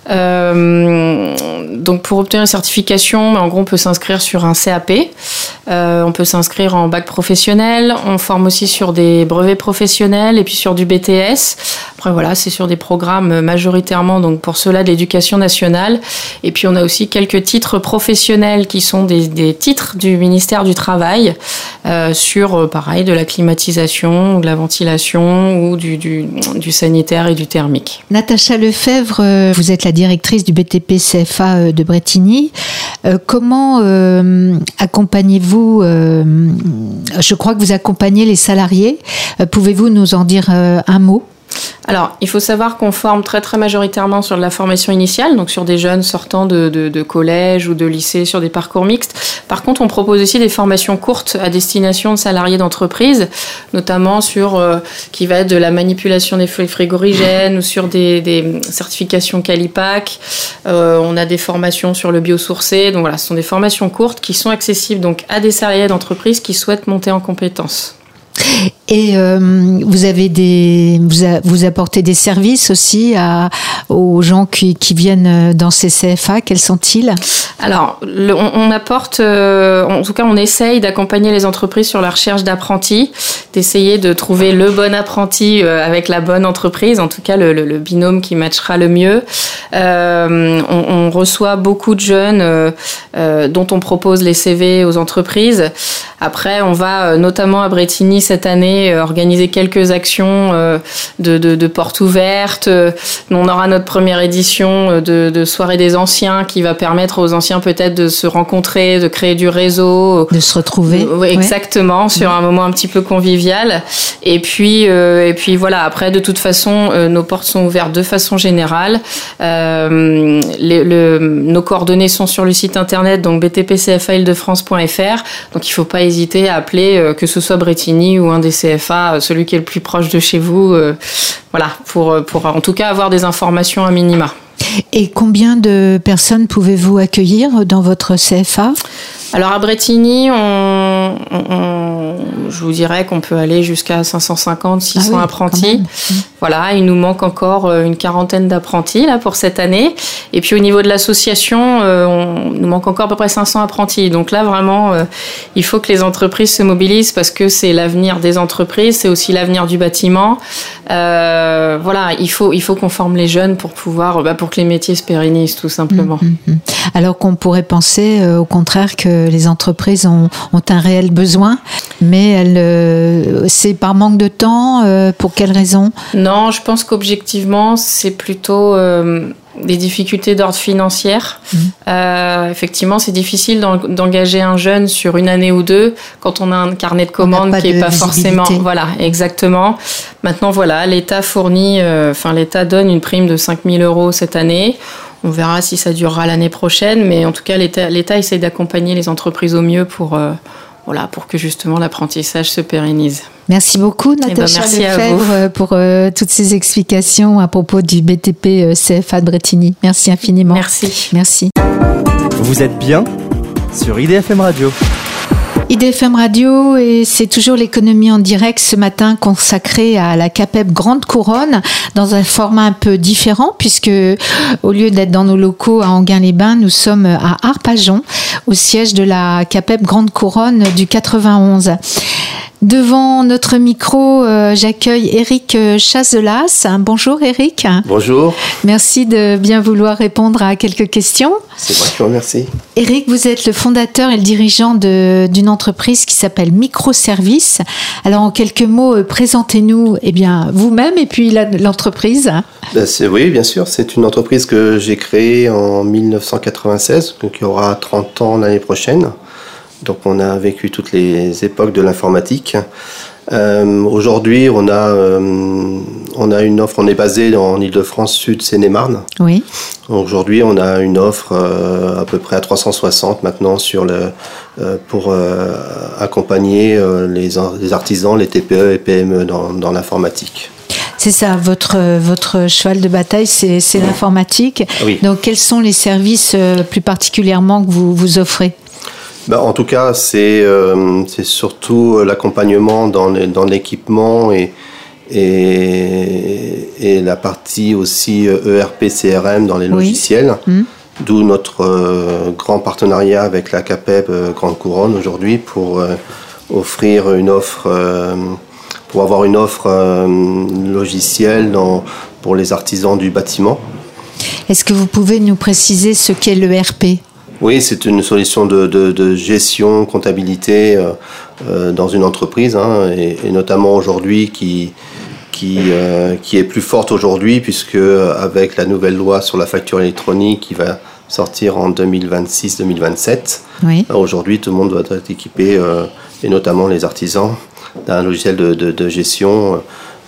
Euh, donc pour obtenir une certification, en gros, on peut s'inscrire sur un C A P, euh, on peut s'inscrire en bac professionnel, on forme aussi sur des brevets professionnels et puis sur du B T S. Après voilà, c'est sur des programmes majoritairement donc pour ceux-là de l'éducation nationale. Et puis on a aussi quelques titres professionnels qui sont des, des titres du ministère du Travail euh, sur euh, pareil de la climatisation, de la ventilation ou du, du, du sanitaire et du thermique. Natacha Lefebvre, vous êtes la directrice du B T P C F A de Brétigny. Euh, comment euh, accompagnez-vous euh, je crois que vous accompagnez les salariés. Euh, pouvez-vous nous en dire euh, un mot? Alors, il faut savoir qu'on forme très très majoritairement sur de la formation initiale, donc sur des jeunes sortant de, de, de collège ou de lycée sur des parcours mixtes. Par contre, on propose aussi des formations courtes à destination de salariés d'entreprise, notamment sur euh, qui va être de la manipulation des frigorigènes ou sur des, des certifications Calipac. Euh, on a des formations sur le biosourcé. Donc voilà, ce sont des formations courtes qui sont accessibles donc à des salariés d'entreprise qui souhaitent monter en compétences. Et euh, vous avez des, vous, a, vous apportez des services aussi à, aux gens qui, qui viennent dans ces C F A. Quels sont-ils? Alors, le, on, on apporte, euh, en tout cas, on essaye d'accompagner les entreprises sur la recherche d'apprentis, d'essayer de trouver le bon apprenti euh, avec la bonne entreprise, en tout cas le, le, le binôme qui matchera le mieux. Euh, on, on reçoit beaucoup de jeunes euh, euh, dont on propose les C V aux entreprises. Après, on va euh, notamment à Brétigny cette année euh, organiser quelques actions euh, de, de, de portes ouvertes. Euh, on aura notre première édition de, de soirée des anciens qui va permettre aux anciens peut-être de se rencontrer, de créer du réseau, de se retrouver. Euh, oui, exactement, ouais. Sur un moment un petit peu convivial. Et puis, euh, et puis voilà. Après, de toute façon, euh, nos portes sont ouvertes de façon générale. Euh, les, le, nos coordonnées sont sur le site internet, donc b t p c f a île de france point f r. Donc, il ne faut pas hésiter à appeler, euh, que ce soit Brétigny ou un des C F A, celui qui est le plus proche de chez vous, euh, voilà, pour, pour en tout cas avoir des informations à minima. Et combien de personnes pouvez-vous accueillir dans votre C F A ? Alors à Brétigny, on, on, on, je vous dirais qu'on peut aller jusqu'à cinq cent cinquante, six cents ah oui, apprentis. Voilà, il nous manque encore une quarantaine d'apprentis là pour cette année. Et puis au niveau de l'association, euh, on, il nous manque encore à peu près cinq cents apprentis. Donc là, vraiment, euh, il faut que les entreprises se mobilisent parce que c'est l'avenir des entreprises, c'est aussi l'avenir du bâtiment. Euh, voilà, il faut, il faut qu'on forme les jeunes pour pouvoir, bah, pour que les métiers se pérennisent tout simplement. Mmh, mmh. Alors qu'on pourrait penser euh, au contraire que les entreprises ont, ont un réel besoin, mais elles, euh, c'est par manque de temps, euh, pour quelles raisons ? Non, je pense qu'objectivement, c'est plutôt euh, des difficultés d'ordre financier. Mmh. Euh, effectivement, c'est difficile d'en, d'engager un jeune sur une année ou deux quand on a un carnet de commandes qui n'est pas forcément... Voilà, exactement. Maintenant, voilà, l'État fournit, euh, enfin, l'État donne une prime de cinq mille euros cette année. On verra si ça durera l'année prochaine, mais en tout cas, l'État, l'État essaie d'accompagner les entreprises au mieux pour, euh, voilà, pour que justement l'apprentissage se pérennise. Merci beaucoup Natacha eh ben, Lefebvre pour euh, toutes ces explications à propos du B T P euh, C F A de Brétigny. Merci infiniment. Merci. Merci. Vous êtes bien sur I D F M Radio. I D F M Radio, et c'est toujours l'économie en direct ce matin consacrée à la CAPEB Grande Couronne dans un format un peu différent puisque au lieu d'être dans nos locaux à Enghien-les-Bains, nous sommes à Arpajon au siège de la CAPEB Grande Couronne du quatre-vingt-onze. Devant notre micro, euh, j'accueille Éric Chazelas. Bonjour Éric. Bonjour. Merci de bien vouloir répondre à quelques questions. C'est moi qui vous remercie. Éric, vous êtes le fondateur et le dirigeant de, d'une entreprise qui s'appelle Microservice. Alors en quelques mots, euh, présentez-nous eh bien, vous-même et puis la, l'entreprise. Ben c'est, oui, bien sûr. C'est une entreprise que j'ai créée en dix-neuf cent quatre-vingt-seize, donc il y aura trente ans l'année prochaine. Donc on a vécu toutes les époques de l'informatique. Euh, aujourd'hui, on a, euh, on a une offre, on est basé en Île-de-France Sud, Seine-et-Marne. Oui. Aujourd'hui, on a une offre euh, à peu près à trois cent soixante maintenant sur le, euh, pour euh, accompagner euh, les, les artisans, les T P E et P M E dans, dans l'informatique. C'est ça, votre, votre cheval de bataille, c'est, c'est l'informatique. Oui. Donc quels sont les services euh, plus particulièrement que vous, vous offrez ? Ben, en tout cas, c'est, euh, c'est surtout l'accompagnement dans, les, dans l'équipement et, et, et la partie aussi E R P, C R M dans les logiciels. Oui. Mmh. D'où notre euh, grand partenariat avec la CAPEB euh, Grande Couronne aujourd'hui pour euh, offrir une offre, euh, pour avoir une offre euh, logicielle dans, pour les artisans du bâtiment. Est-ce que vous pouvez nous préciser ce qu'est l'E R P ? Oui, c'est une solution de, de, de gestion, comptabilité euh, euh, dans une entreprise, hein, et, et notamment aujourd'hui qui, qui, euh, qui est plus forte aujourd'hui puisque avec la nouvelle loi sur la facture électronique qui va sortir en deux mille vingt-six deux mille vingt-sept, oui. Aujourd'hui tout le monde doit être équipé, euh, et notamment les artisans, d'un logiciel de, de, de gestion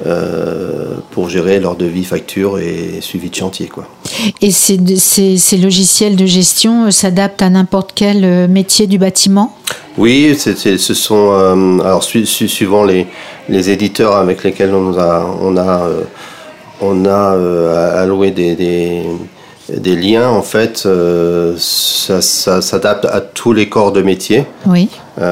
Euh, pour gérer leur devis, facture et suivi de chantier, quoi. Et ces, ces, ces logiciels de gestion s'adaptent à n'importe quel métier du bâtiment ? Oui, c'est, c'est, ce sont euh, alors su, su, suivant les, les éditeurs avec lesquels on a on a euh, on a euh, alloué des, des des liens, en fait, euh, ça, ça s'adapte à tous les corps de métier. Oui.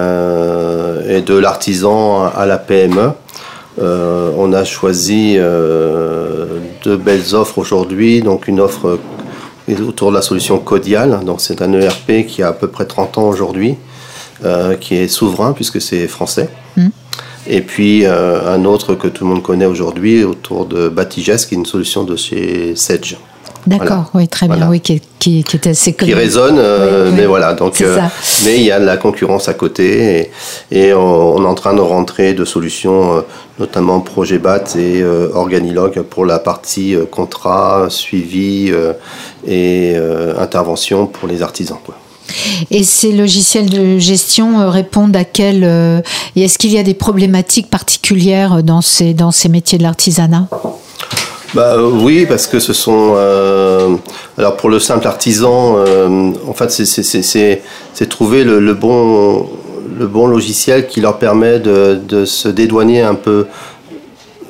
Euh, et de l'artisan à la P M E. Euh, on a choisi euh, deux belles offres aujourd'hui, donc une offre autour de la solution Codial, donc c'est un E R P qui a à peu près trente ans aujourd'hui, euh, qui est souverain puisque c'est français. Mmh. Et puis euh, un autre que tout le monde connaît aujourd'hui autour de Batiges, qui est une solution de chez Sedge. D'accord, voilà. Oui, très bien, voilà. Oui, qui, qui, qui est assez connu. Qui résonne, euh, oui, mais oui. Voilà, donc, euh, mais il y a de la concurrence à côté, et, et on, on est en train de rentrer de solutions, euh, notamment Projet B A T et euh, Organilog pour la partie euh, contrat, suivi euh, et euh, intervention pour les artisans, quoi. Et ces logiciels de gestion euh, répondent à quel euh, et est-ce qu'il y a des problématiques particulières dans ces, dans ces métiers de l'artisanat ? Bah, euh, oui, parce que ce sont... Euh, alors pour le simple artisan, euh, en fait, c'est, c'est, c'est, c'est, c'est trouver le, le, bon, le bon logiciel qui leur permet de, de se dédouaner un peu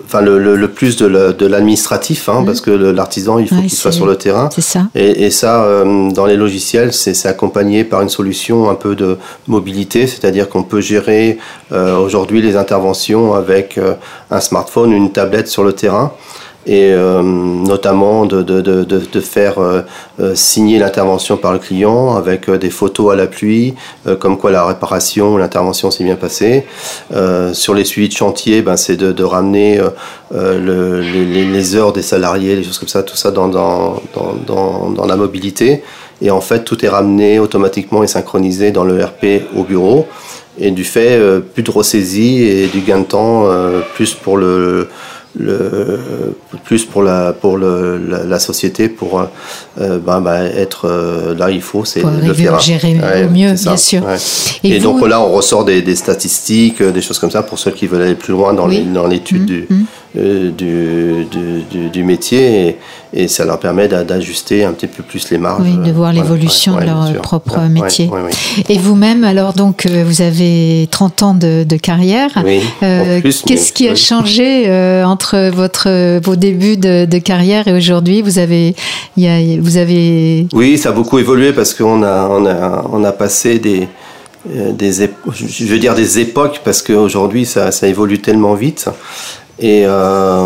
enfin le, le, le plus de, le, de l'administratif, hein, mmh. parce que le, l'artisan, il faut ouais, qu'il soit sur le terrain. C'est ça. Et, et ça, euh, dans les logiciels, c'est, c'est accompagné par une solution un peu de mobilité, c'est-à-dire qu'on peut gérer euh, aujourd'hui les interventions avec euh, un smartphone, une tablette sur le terrain. Et euh, notamment de, de, de, de faire euh, signer l'intervention par le client avec euh, des photos à l'appui, euh, comme quoi la réparation, l'intervention s'est bien passée. Euh, sur les suivis de chantier, ben, c'est de, de ramener euh, le, les, les heures des salariés, les choses comme ça, tout ça dans, dans, dans, dans, dans la mobilité. Et en fait, tout est ramené automatiquement et synchronisé dans le R P au bureau. Et du fait, euh, plus de ressaisie et du gain de temps, euh, plus pour le... Le, plus pour la pour le, la, la société pour euh, bah, bah, être euh, là il faut c'est pour le faire gérer ouais, au mieux bien sûr ouais. et, et donc là on ressort des, des statistiques des choses comme ça pour ceux qui veulent aller plus loin dans, oui. les, dans l'étude mmh, du, mmh. Euh, du, du, du du métier et, et ça leur permet d'ajuster un petit peu plus les marges oui, de voir l'évolution ouais, ouais, de leur sûr. propre ouais, métier ouais, ouais, ouais. Et vous-même alors donc vous avez trente ans de, de carrière oui, euh, plus, qu'est-ce mais, qui oui. a changé euh, entre votre vos débuts de, de carrière et aujourd'hui vous avez il y a, vous avez oui ça a beaucoup évolué parce qu'on a on a on a passé des des ép- je veux dire des époques parce qu'aujourd'hui ça ça évolue tellement vite. Et euh,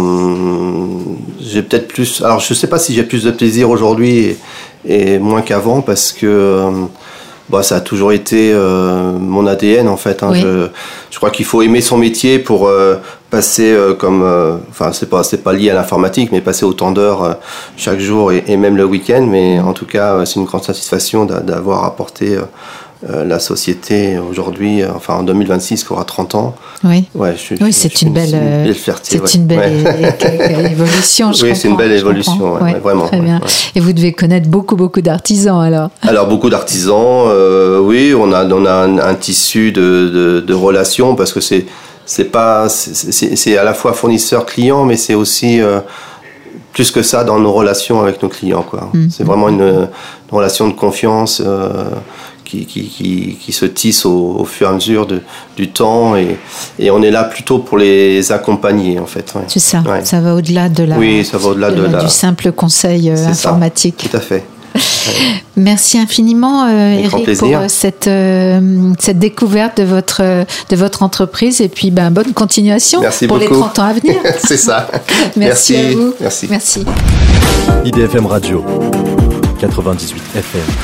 j'ai peut-être plus... Alors, je ne sais pas si j'ai plus de plaisir aujourd'hui et, et moins qu'avant parce que euh, bah, ça a toujours été euh, mon A D N, en fait. Hein. Oui. Je, je crois qu'il faut aimer son métier pour euh, passer euh, comme... Euh, enfin, c'est pas, c'est pas lié à l'informatique, mais passer autant d'heures euh, chaque jour et, et même le week-end. Mais en tout cas, euh, c'est une grande satisfaction d'a, d'avoir apporté... Euh, Euh, la société aujourd'hui, euh, enfin en deux mille vingt-six, qui aura trente ans. Oui, ouais, je, oui je, c'est je, une belle, une belle fierté. C'est ouais. une belle ouais. évolution. Je oui, comprends, c'est une belle évolution, ouais, ouais, vraiment. Très bien. Ouais. Et vous devez connaître beaucoup, beaucoup d'artisans alors. Alors beaucoup d'artisans, euh, oui, on a, on a un, un tissu de, de, de relations parce que c'est, c'est pas, c'est, c'est, c'est à la fois fournisseur-client, mais c'est aussi euh, plus que ça dans nos relations avec nos clients, quoi. Mmh. C'est vraiment une, une relation de confiance. Euh, Qui, qui, qui, qui se tissent au, au fur et à mesure de, du temps et, et on est là plutôt pour les accompagner en fait. Ouais. C'est ça, ouais. ça va au-delà de la, oui, ça va au-delà de, de la, du simple conseil euh, informatique. Ça, tout à fait. Ouais. Merci infiniment euh, Eric pour euh, cette, euh, cette découverte de votre, de votre entreprise et puis ben, bonne continuation Merci pour beaucoup. les trente ans à venir. C'est ça. Merci, Merci à vous. Merci. Merci. I D F M Radio quatre-vingt-dix-huit F M.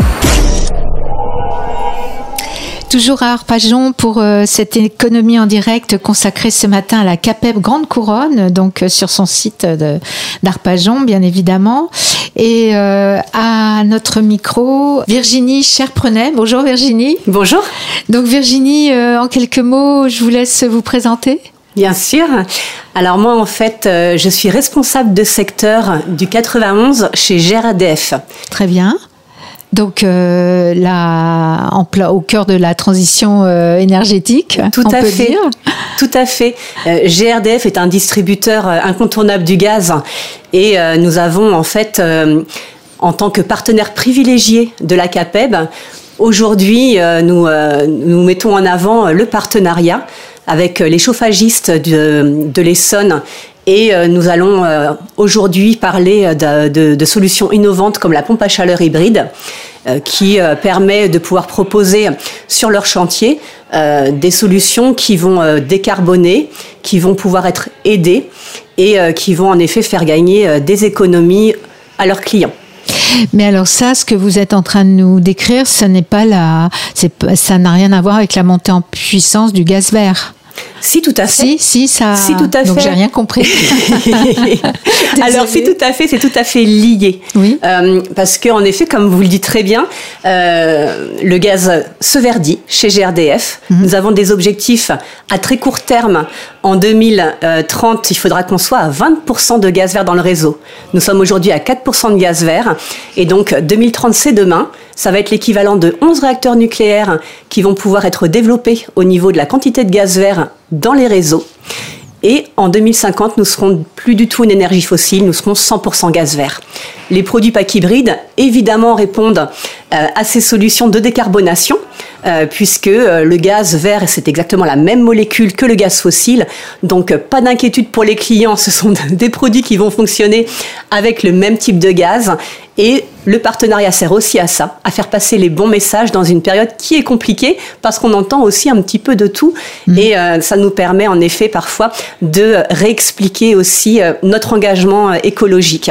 Toujours à Arpajon pour euh, cette économie en direct consacrée ce matin à la CAPEB Grande Couronne, donc euh, sur son site de, d'Arpajon, bien évidemment. Et euh, à notre micro, Virginie Cherprenet. Bonjour Virginie. Bonjour. Donc Virginie, euh, en quelques mots, je vous laisse vous présenter. Bien sûr. Alors moi, en fait, euh, je suis responsable de secteur du quatre-vingt-onze chez G R D F. Très bien. Donc euh, là, en pla- au cœur de la transition euh, énergétique, tout on à peut fait. dire. Tout à fait. Euh, G R D F est un distributeur euh, incontournable du gaz et euh, nous avons en fait, euh, en tant que partenaire privilégié de la CAPEB, aujourd'hui euh, nous euh, nous mettons en avant le partenariat avec les chauffagistes de, de l'Essonne. Et euh, nous allons euh, aujourd'hui parler de, de, de solutions innovantes comme la pompe à chaleur hybride euh, qui euh, permet de pouvoir proposer sur leur chantier euh, des solutions qui vont euh, décarboner, qui vont pouvoir être aidées et euh, qui vont en effet faire gagner euh, des économies à leurs clients. Mais alors ça, ce que vous êtes en train de nous décrire, ça n'est pas la, c'est, ça n'a rien à voir avec la montée en puissance du gaz vert. Si, tout à fait. Si, si, ça. Si, tout à fait. Donc, j'ai rien compris. Alors, si, tout à fait, c'est tout à fait lié. Oui. Euh, parce que, en effet, comme vous le dites très bien, euh, le gaz se verdit chez G R D F. Mm-hmm. Nous avons des objectifs à très court terme. En deux mille trente, il faudra qu'on soit à vingt pour cent de gaz vert dans le réseau. Nous sommes aujourd'hui à quatre pour cent de gaz vert. Et donc, deux mille trente, c'est demain. Ça va être l'équivalent de onze réacteurs nucléaires qui vont pouvoir être développés au niveau de la quantité de gaz vert dans les réseaux. Et en deux mille cinquante, nous serons plus du tout une énergie fossile, nous serons cent pour cent gaz vert. Les produits P A C hybrides, évidemment, répondent euh, à ces solutions de décarbonation, euh, puisque euh, le gaz vert, c'est exactement la même molécule que le gaz fossile. Donc, euh, pas d'inquiétude pour les clients, ce sont des produits qui vont fonctionner avec le même type de gaz. Et le partenariat sert aussi à ça, à faire passer les bons messages dans une période qui est compliquée, parce qu'on entend aussi un petit peu de tout. Mmh. Et euh, ça nous permet en effet parfois de réexpliquer aussi euh, notre engagement euh, écologique.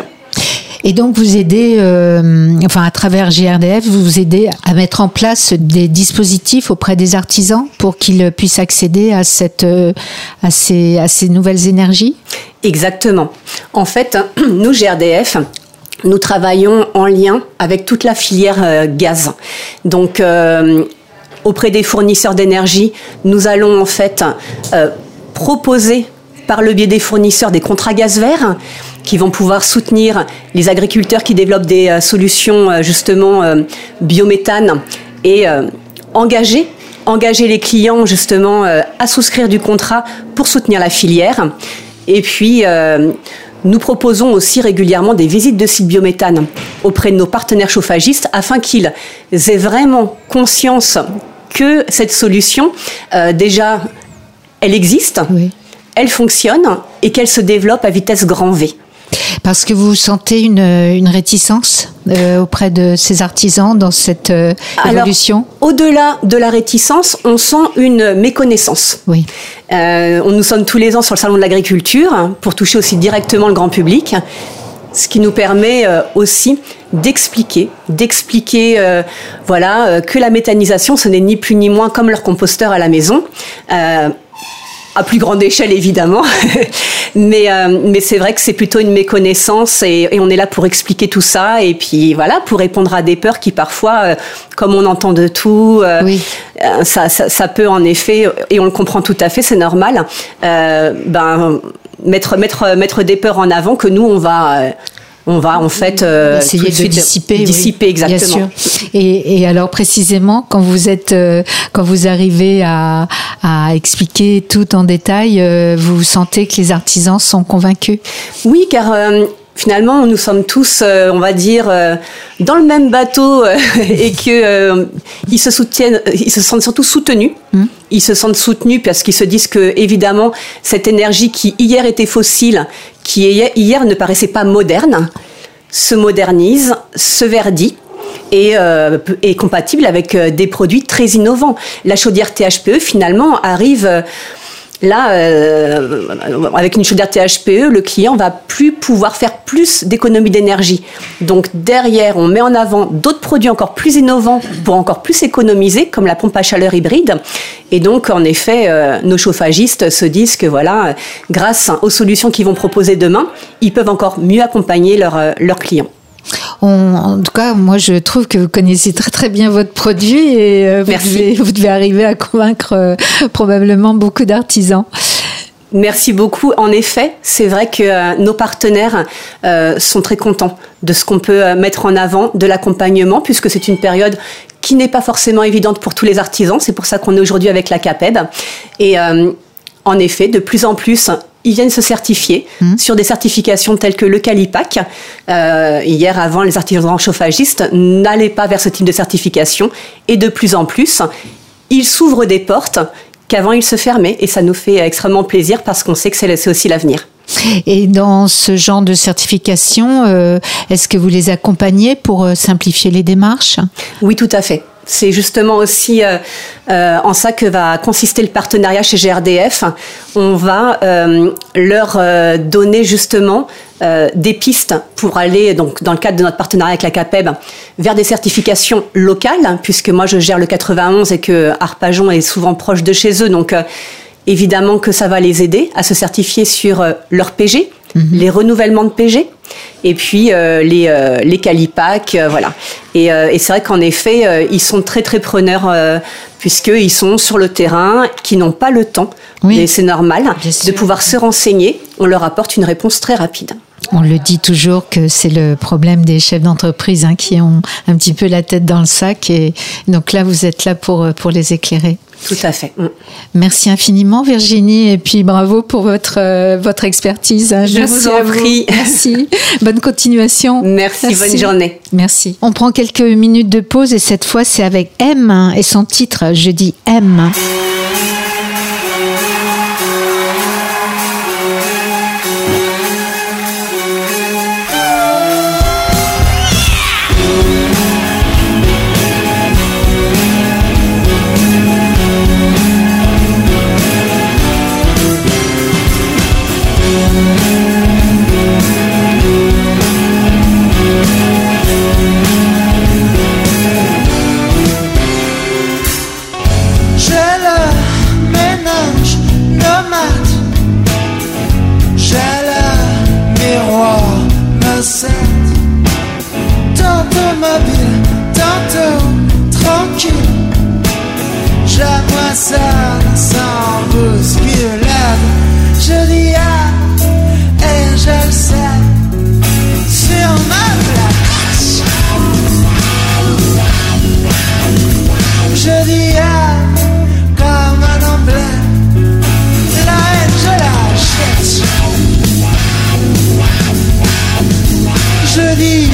Et donc vous aidez, euh, enfin à travers G R D F, vous vous aidez à mettre en place des dispositifs auprès des artisans pour qu'ils puissent accéder à cette, euh, à ces, à ces nouvelles énergies. Exactement. En fait, nous G R D F, nous travaillons en lien avec toute la filière euh, gaz. Donc, euh, auprès des fournisseurs d'énergie, nous allons en fait euh, proposer par le biais des fournisseurs des contrats gaz verts qui vont pouvoir soutenir les agriculteurs qui développent des euh, solutions euh, justement euh, biométhane et euh, engager, engager les clients justement euh, à souscrire du contrat pour soutenir la filière. Et puis, euh, nous proposons aussi régulièrement des visites de sites biométhane auprès de nos partenaires chauffagistes afin qu'ils aient vraiment conscience que cette solution, euh, déjà, elle existe, oui. Elle fonctionne et qu'elle se développe à vitesse grand V. Parce que vous sentez une, une réticence euh, auprès de ces artisans dans cette euh, évolution ? Alors, au-delà de la réticence, on sent une méconnaissance. Oui. Euh, nous sommes tous les ans sur le Salon de l'Agriculture pour toucher aussi directement le grand public, ce qui nous permet euh, aussi d'expliquer, d'expliquer euh, voilà, euh, que la méthanisation, ce n'est ni plus ni moins comme leur composteur à la maison. Euh, à plus grande échelle évidemment, mais euh, mais c'est vrai que c'est plutôt une méconnaissance et, et on est là pour expliquer tout ça et puis voilà pour répondre à des peurs qui parfois, euh, comme on entend de tout, euh, oui. euh, ça, ça ça peut en effet et on le comprend tout à fait, c'est normal, euh, ben mettre mettre mettre des peurs en avant que nous on va euh, on va en fait euh, essayer de, de dissiper, dissiper oui, exactement. Bien sûr. Et, et alors précisément quand vous êtes, euh, quand vous arrivez à, à expliquer tout en détail, euh, vous sentez que les artisans sont convaincus ? Oui, car euh, finalement nous sommes tous, euh, on va dire, euh, dans le même bateau euh, et que euh, ils se soutiennent, ils se sentent surtout soutenus. Mmh. Ils se sentent soutenus parce qu'ils se disent que évidemment cette énergie qui hier était fossile, qui hier ne paraissait pas moderne, se modernise, se verdit et euh, est compatible avec des produits très innovants. La chaudière T H P E finalement arrive euh, là euh, avec une chaudière T H P E, le client va plus pouvoir faire plus d'économie d'énergie. Donc derrière, on met en avant d'autres produits encore plus innovants pour encore plus économiser, comme la pompe à chaleur hybride. Et donc, en effet, euh, nos chauffagistes se disent que voilà, grâce aux solutions qu'ils vont proposer demain, ils peuvent encore mieux accompagner leurs euh, leurs clients. On, en tout cas, moi, je trouve que vous connaissez très très bien votre produit et euh, vous, devez, vous devez arriver à convaincre euh, probablement beaucoup d'artisans. Merci beaucoup. En effet, c'est vrai que euh, nos partenaires euh, sont très contents de ce qu'on peut euh, mettre en avant, de l'accompagnement, puisque c'est une période qui n'est pas forcément évidente pour tous les artisans. C'est pour ça qu'on est aujourd'hui avec la CAPEB. Et euh, en effet, de plus en plus, ils viennent se certifier mmh. sur des certifications telles que le Calipac. Euh, hier, avant, les artisans chauffagistes n'allaient pas vers ce type de certification. Et de plus en plus, ils s'ouvrent des portes qu'avant, ils se fermaient. Et ça nous fait extrêmement plaisir parce qu'on sait que c'est aussi l'avenir. Et dans ce genre de certification, euh, est-ce que vous les accompagnez pour euh, simplifier les démarches ? Oui, tout à fait. C'est justement aussi euh, euh, en ça que va consister le partenariat chez G R D F. On va euh, leur euh, donner justement euh, des pistes pour aller, donc dans le cadre de notre partenariat avec la CAPEB, vers des certifications locales, puisque moi je gère le quatre-vingt-onze et que Arpajon est souvent proche de chez eux, donc euh, évidemment que ça va les aider à se certifier sur euh, leur P G, mmh. les renouvellements de P G, et puis euh, les, euh, les Calipac, euh, voilà. Et, euh, et c'est vrai qu'en effet, euh, ils sont très très preneurs, euh, puisqu'ils sont sur le terrain, qui n'ont pas le temps, oui. et c'est normal, de pouvoir se renseigner. On leur apporte une réponse très rapide. On le dit toujours que c'est le problème des chefs d'entreprise hein, qui ont un petit peu la tête dans le sac. Et donc là, vous êtes là pour, pour les éclairer. Tout à fait. Merci infiniment Virginie et puis bravo pour votre, euh, votre expertise. Je Merci vous en prie. Merci. Bonne continuation. Merci, Merci, bonne journée. Merci. On prend quelques minutes de pause et cette fois c'est avec M et son titre Je dis M. Tantôt mobile, tantôt tranquille. J'aime ça sans bousculade. Je dis ah, et je le sais, sur ma place. Je dis ah, comme un emblème. La haine, je la jette. Je dis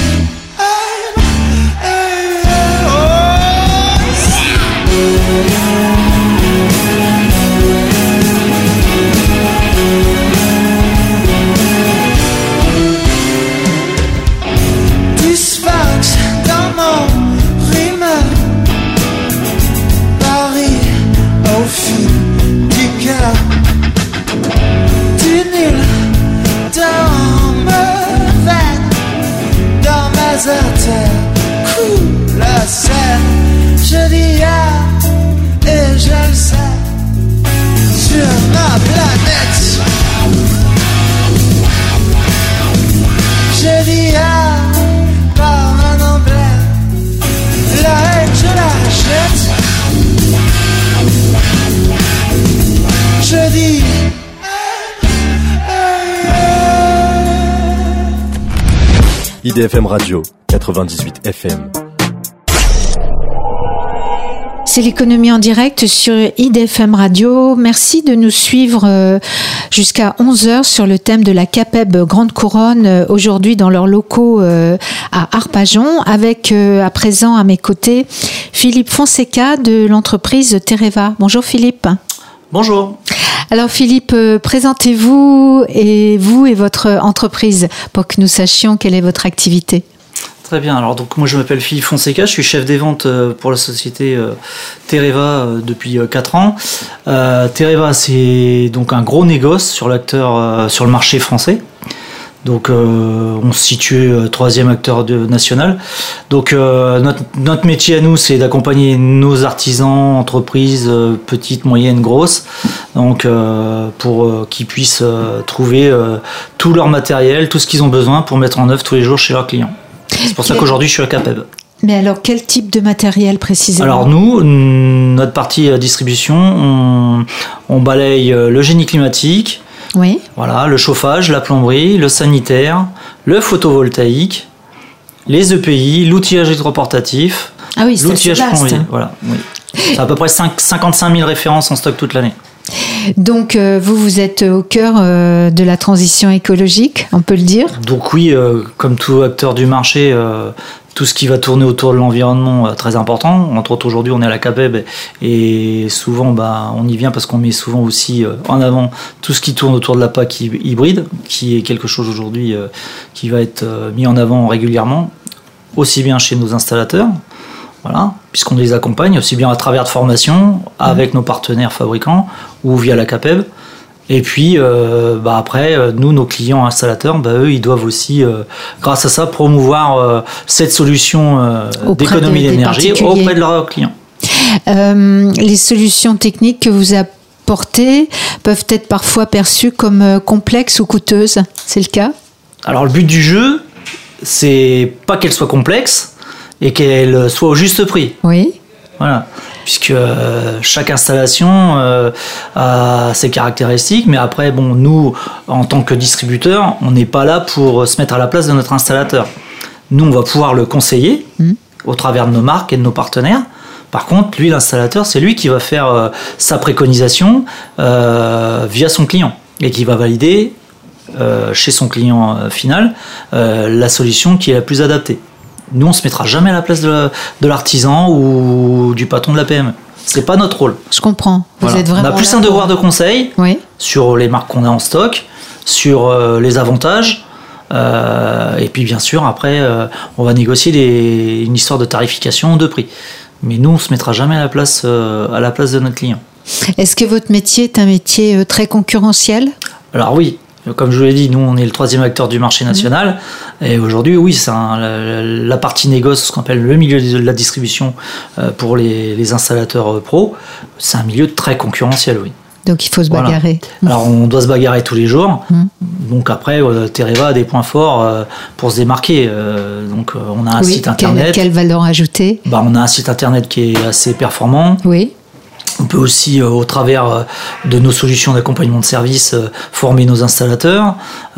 coule la scène. Je dis ah, et je le sais, sur ma planète. Je dis ah, comme un emblème. La haine, je la jette. Je dis I D F M Radio, quatre-vingt-dix-huit F M. C'est l'économie en direct sur I D F M Radio. Merci de nous suivre jusqu'à onze heures sur le thème de la CAPEB Grande Couronne, aujourd'hui dans leurs locaux à Arpajon, avec à présent à mes côtés Philippe Fonseca de l'entreprise Tereva. Bonjour Philippe. Bonjour. Alors Philippe, présentez-vous et vous et votre entreprise pour que nous sachions quelle est votre activité. Très bien, alors donc moi je m'appelle Philippe Fonseca, je suis chef des ventes pour la société euh, Tereva euh, depuis euh, quatre ans. Euh, Tereva c'est donc un gros négoce sur l'acteur euh, sur le marché français. Donc euh, on se situe euh, troisième acteur de, national. Donc euh, notre, notre métier à nous c'est d'accompagner nos artisans, entreprises, euh, petites, moyennes, grosses, donc euh, pour euh, qu'ils puissent euh, trouver euh, tout leur matériel, tout ce qu'ils ont besoin pour mettre en œuvre tous les jours chez leurs clients. C'est pour ça qu'aujourd'hui je suis à CAPEB. Mais alors quel type de matériel précisément ? Alors nous, notre partie distribution, on, on balaye le génie climatique. Oui. Voilà, le chauffage, la plomberie, le sanitaire, le photovoltaïque, les E P I, l'outillage hydroportatif, ah oui, l'outillage plombier. Voilà, oui. C'est à peu près cinquante-cinq mille références en stock toute l'année. Donc euh, vous, vous êtes au cœur euh, de la transition écologique, on peut le dire ? Donc oui, euh, comme tout acteur du marché, euh, tout ce qui va tourner autour de l'environnement est très important. Entre autres, aujourd'hui, on est à la CAPEB et souvent, bah, on y vient parce qu'on met souvent aussi euh, en avant tout ce qui tourne autour de la P A C hybride, qui est quelque chose aujourd'hui euh, qui va être euh, mis en avant régulièrement, aussi bien chez nos installateurs, voilà, puisqu'on les accompagne, aussi bien à travers de formations, avec mmh. nos partenaires fabricants ou via la CAPEB. Et puis, euh, bah après, nous, nos clients installateurs, bah eux, ils doivent aussi, euh, grâce à ça, promouvoir euh, cette solution euh, d'économie de, d'énergie auprès de leurs clients. Euh, les solutions techniques que vous apportez peuvent être parfois perçues comme complexes ou coûteuses. C'est le cas ? Alors, le but du jeu, c'est pas qu'elles soient complexes et qu'elles soient au juste prix. Oui. Voilà. puisque euh, chaque installation euh, a ses caractéristiques, mais après, bon, nous, en tant que distributeurs, on n'est pas là pour se mettre à la place de notre installateur. Nous, on va pouvoir le conseiller mmh. au travers de nos marques et de nos partenaires. Par contre, lui, l'installateur, c'est lui qui va faire euh, sa préconisation euh, via son client et qui va valider euh, chez son client euh, final euh, la solution qui est la plus adaptée. Nous, on ne se mettra jamais à la place de, de l'artisan ou du patron de la P M E. C'est pas notre rôle. Je comprends. Vous voilà. êtes vraiment on a plus un devoir de conseil oui. sur les marques qu'on a en stock, sur euh, les avantages. Euh, et puis bien sûr après euh, on va négocier des, une histoire de tarification, de prix, mais nous on se mettra jamais à la place, euh, à la place de notre client. Est-ce que votre métier est un métier euh, très concurrentiel ? Alors oui, comme je vous l'ai dit, nous on est le troisième acteur du marché national mmh. et aujourd'hui oui c'est un, la, la partie négoce, ce qu'on appelle le milieu de la distribution euh, pour les, les installateurs euh, pros, c'est un milieu très concurrentiel, oui. Donc il faut se bagarrer. Voilà. Alors on doit se bagarrer tous les jours. Mmh. Donc après, euh, Tereva a des points forts euh, pour se démarquer. Euh, donc euh, on a un oui, site internet. Quelle, quelle valeur ajoutée ? Bah, on a un site internet qui est assez performant. Oui. On peut aussi, euh, au travers euh, de nos solutions d'accompagnement de service, euh, former nos installateurs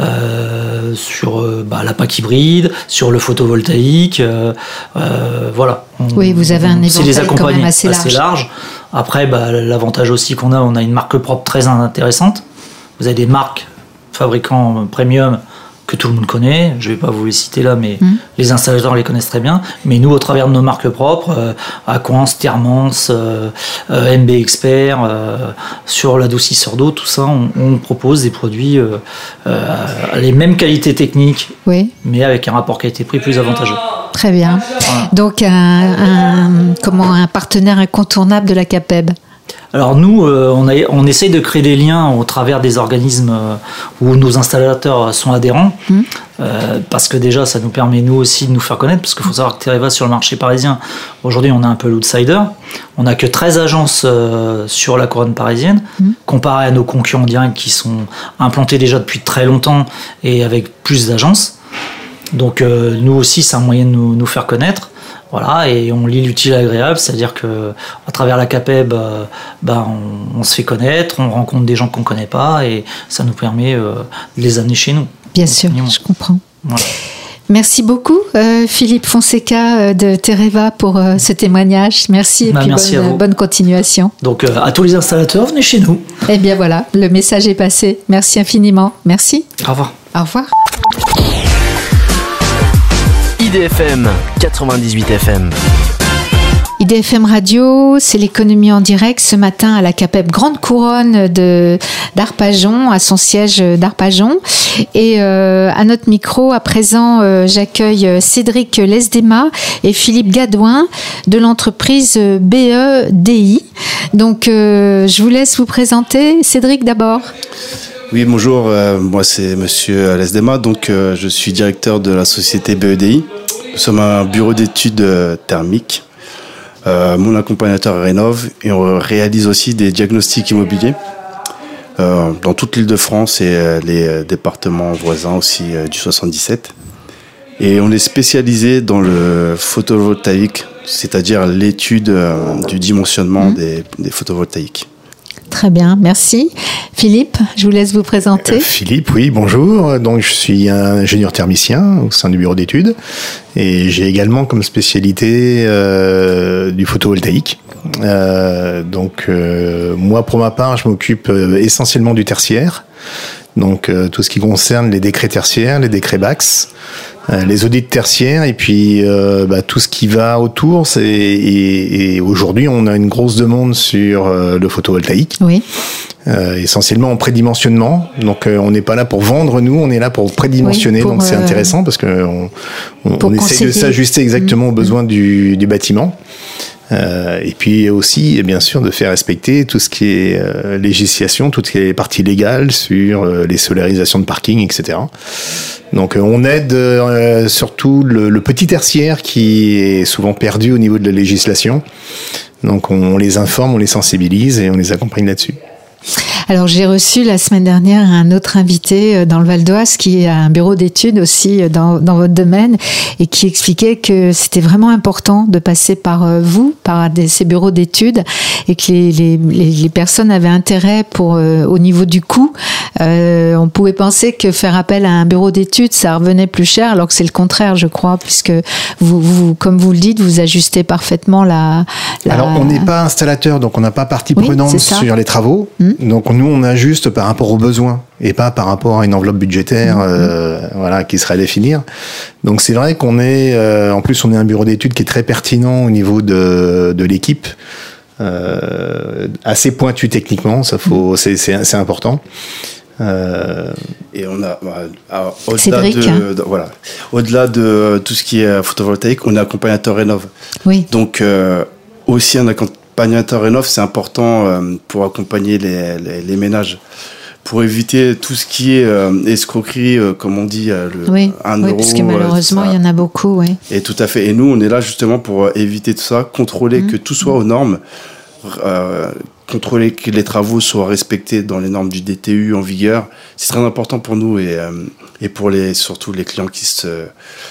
euh, sur euh, bah, la P A C hybride, sur le photovoltaïque. Euh, euh, voilà. On, oui, vous avez un éventail quand même assez large. Assez large. Après, bah, l'avantage aussi qu'on a, on a une marque propre très intéressante. Vous avez des marques fabricants premium que tout le monde connaît. Je ne vais pas vous les citer là, mais mmh. les installateurs les connaissent très bien. Mais nous, au travers de nos marques propres, euh, Aquans, Thermans, euh, euh, M B Expert, euh, sur l'adoucisseur d'eau, tout ça, on, on propose des produits euh, euh, les mêmes qualités techniques, oui. mais avec un rapport qualité-prix plus avantageux. Très bien. Voilà. Donc, un, un, comment, un partenaire incontournable de la CAPEB. Alors nous, euh, on, a, on essaye de créer des liens au travers des organismes euh, où nos installateurs sont adhérents, mmh. euh, parce que déjà, ça nous permet nous aussi de nous faire connaître, parce qu'il faut savoir que Tereva, sur le marché parisien, aujourd'hui, on a un peu l'outsider. On n'a que treize agences euh, sur la couronne parisienne, mmh. comparé à nos concurrents directs qui sont implantés déjà depuis très longtemps et avec plus d'agences. Donc euh, nous aussi, c'est un moyen de nous, nous faire connaître. Voilà, et on lit l'utile à l'agréable, c'est-à-dire que à travers la CAPEB, euh, ben, on, on se fait connaître, on rencontre des gens qu'on ne connaît pas, et ça nous permet euh, de les amener chez nous. Bien sûr, je comprends. Voilà. Merci beaucoup, euh, Philippe Fonseca de Tereva, pour euh, ce témoignage. Merci et bah, puis merci bonne, bonne continuation. Donc, euh, à tous les installateurs, venez chez nous. Eh bien voilà, le message est passé. Merci infiniment. Merci. Au revoir. Au revoir. I D F M quatre-vingt-dix-huit F M. I D F M Radio, c'est l'économie en direct ce matin à la CAPEB Grande Couronne de, d'Arpajon, à son siège d'Arpajon. Et euh, à notre micro, à présent, euh, j'accueille Cédric Lesdema et Philippe Gadouin de l'entreprise B E D I. Donc, euh, je vous laisse vous présenter. Cédric d'abord. Oui, bonjour, euh, moi c'est Monsieur Lesdema, donc euh, je suis directeur de la société B E D I. Nous sommes un bureau d'études euh, thermiques. Euh, mon accompagnateur rénove et on réalise aussi des diagnostics immobiliers euh, dans toute l'Île-de-France et euh, les euh, départements voisins aussi euh, du soixante-dix-sept. Et on est spécialisé dans le photovoltaïque, c'est-à-dire l'étude euh, du dimensionnement mmh. des, des photovoltaïques. Très bien, merci. Philippe, je vous laisse vous présenter. Euh, Philippe, oui, bonjour. Donc, je suis ingénieur thermicien au sein du bureau d'études et j'ai également comme spécialité euh, du photovoltaïque. Euh, donc, euh, moi, pour ma part, je m'occupe euh, essentiellement du tertiaire. Donc, euh, tout ce qui concerne les décrets tertiaires, les décrets B A C, euh, les audits tertiaires et puis euh, bah, tout ce qui va autour. C'est, et, et aujourd'hui, on a une grosse demande sur euh, le photovoltaïque. Oui. Euh, essentiellement en prédimensionnement. Donc, euh, on n'est pas là pour vendre, nous, on est là pour prédimensionner. Oui, pour, donc, c'est euh, intéressant parce qu'on on, on essaie de s'ajuster exactement mmh. aux besoins du, du bâtiment. Euh, et puis aussi, bien sûr, de faire respecter tout ce qui est euh, législation, toutes les parties légales sur euh, les solarisations de parking, et cetera. Donc, euh, on aide euh, surtout le, le petit tertiaire qui est souvent perdu au niveau de la législation. Donc, on, on les informe, on les sensibilise et on les accompagne là-dessus. Alors j'ai reçu la semaine dernière un autre invité dans le Val d'Oise qui a un bureau d'études aussi dans, dans votre domaine et qui expliquait que c'était vraiment important de passer par vous, par des, ces bureaux d'études et que les, les, les, les personnes avaient intérêt pour, euh, au niveau du coût. Euh, on pouvait penser que faire appel à un bureau d'études, ça revenait plus cher, alors que c'est le contraire, je crois, puisque vous, vous comme vous le dites, vous ajustez parfaitement la... la... Alors, on n'est pas installateur, donc on n'a pas partie Oui, prenante c'est ça. sur les travaux. Mmh. Donc, nous, on ajuste par rapport aux besoins et pas par rapport à une enveloppe budgétaire mmh. euh, voilà, qui serait à définir. Donc, c'est vrai qu'on est... Euh, en plus, on est un bureau d'études qui est très pertinent au niveau de, de l'équipe. Euh, assez pointu techniquement, ça faut, mmh. c'est, c'est, c'est important. Euh, et on a alors, au-delà Cédric, de, hein. de voilà, au-delà de tout ce qui est photovoltaïque, on est accompagnateur rénov. Oui. Donc euh, aussi un accompagnateur rénov, c'est important euh, pour accompagner les, les, les ménages, pour éviter tout ce qui est euh, escroquerie, euh, comme on dit, euh, le oui. un oui, euro. Parce que malheureusement, il y en a beaucoup, oui. Et tout à fait. Et nous, on est là justement pour éviter tout ça, contrôler mmh. que tout soit aux normes. Euh, contrôler que les travaux soient respectés dans les normes du D T U en vigueur, c'est très important pour nous et, euh, et pour les, surtout les clients qui, se,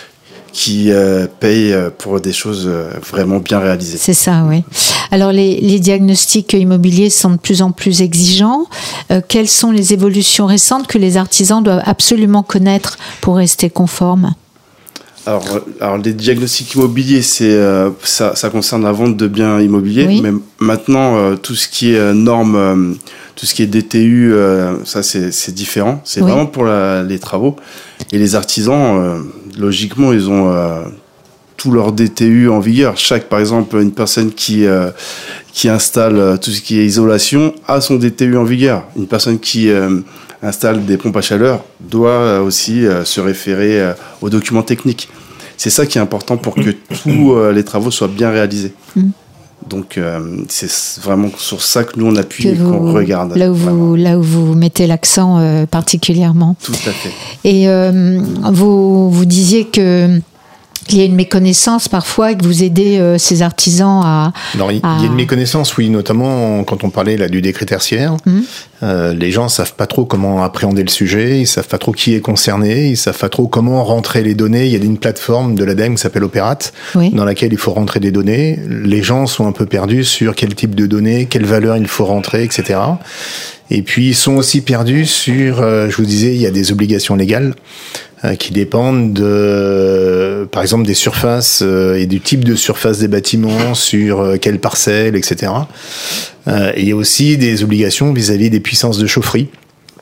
qui euh, payent pour des choses vraiment bien réalisées. C'est ça, oui. Alors les, les diagnostics immobiliers sont de plus en plus exigeants. Euh, quelles sont les évolutions récentes que les artisans doivent absolument connaître pour rester conformes ? Alors, alors, les diagnostics immobiliers, c'est, euh, ça, ça concerne la vente de biens immobiliers. Oui. Mais maintenant, euh, tout ce qui est normes, euh, tout ce qui est D T U, euh, ça, c'est, c'est différent. C'est oui. vraiment pour la, les travaux. Et les artisans, euh, logiquement, ils ont euh, tout leur D T U en vigueur. Chaque, par exemple, une personne qui, euh, qui installe tout ce qui est isolation a son D T U en vigueur. Une personne qui... Euh, installe des pompes à chaleur, doit aussi euh, se référer euh, aux documents techniques. C'est ça qui est important pour que tous euh, les travaux soient bien réalisés. Mmh. Donc, euh, c'est vraiment sur ça que nous, on appuie et qu'on vous, regarde. Là où, vous, là où vous mettez l'accent euh, particulièrement. Tout à fait. Et euh, vous, vous disiez que... Il y a une méconnaissance parfois et que vous aidez euh, ces artisans à... Alors, il à... y a une méconnaissance, oui, notamment quand on parlait là, du décret tertiaire. Mmh. Euh, les gens ne savent pas trop comment appréhender le sujet, ils ne savent pas trop qui est concerné, ils ne savent pas trop comment rentrer les données. Il y a une plateforme de l'ADEME qui s'appelle Opérate, oui. dans laquelle il faut rentrer des données. Les gens sont un peu perdus sur quel type de données, quelle valeur il faut rentrer, et cetera. Et puis, ils sont aussi perdus sur, euh, je vous disais, il y a des obligations légales euh, qui dépendent de, euh, par exemple, des surfaces euh, et du type de surface des bâtiments, sur euh, quelle parcelle, et cetera. Euh, et il y a aussi des obligations vis-à-vis des puissances de chaufferie.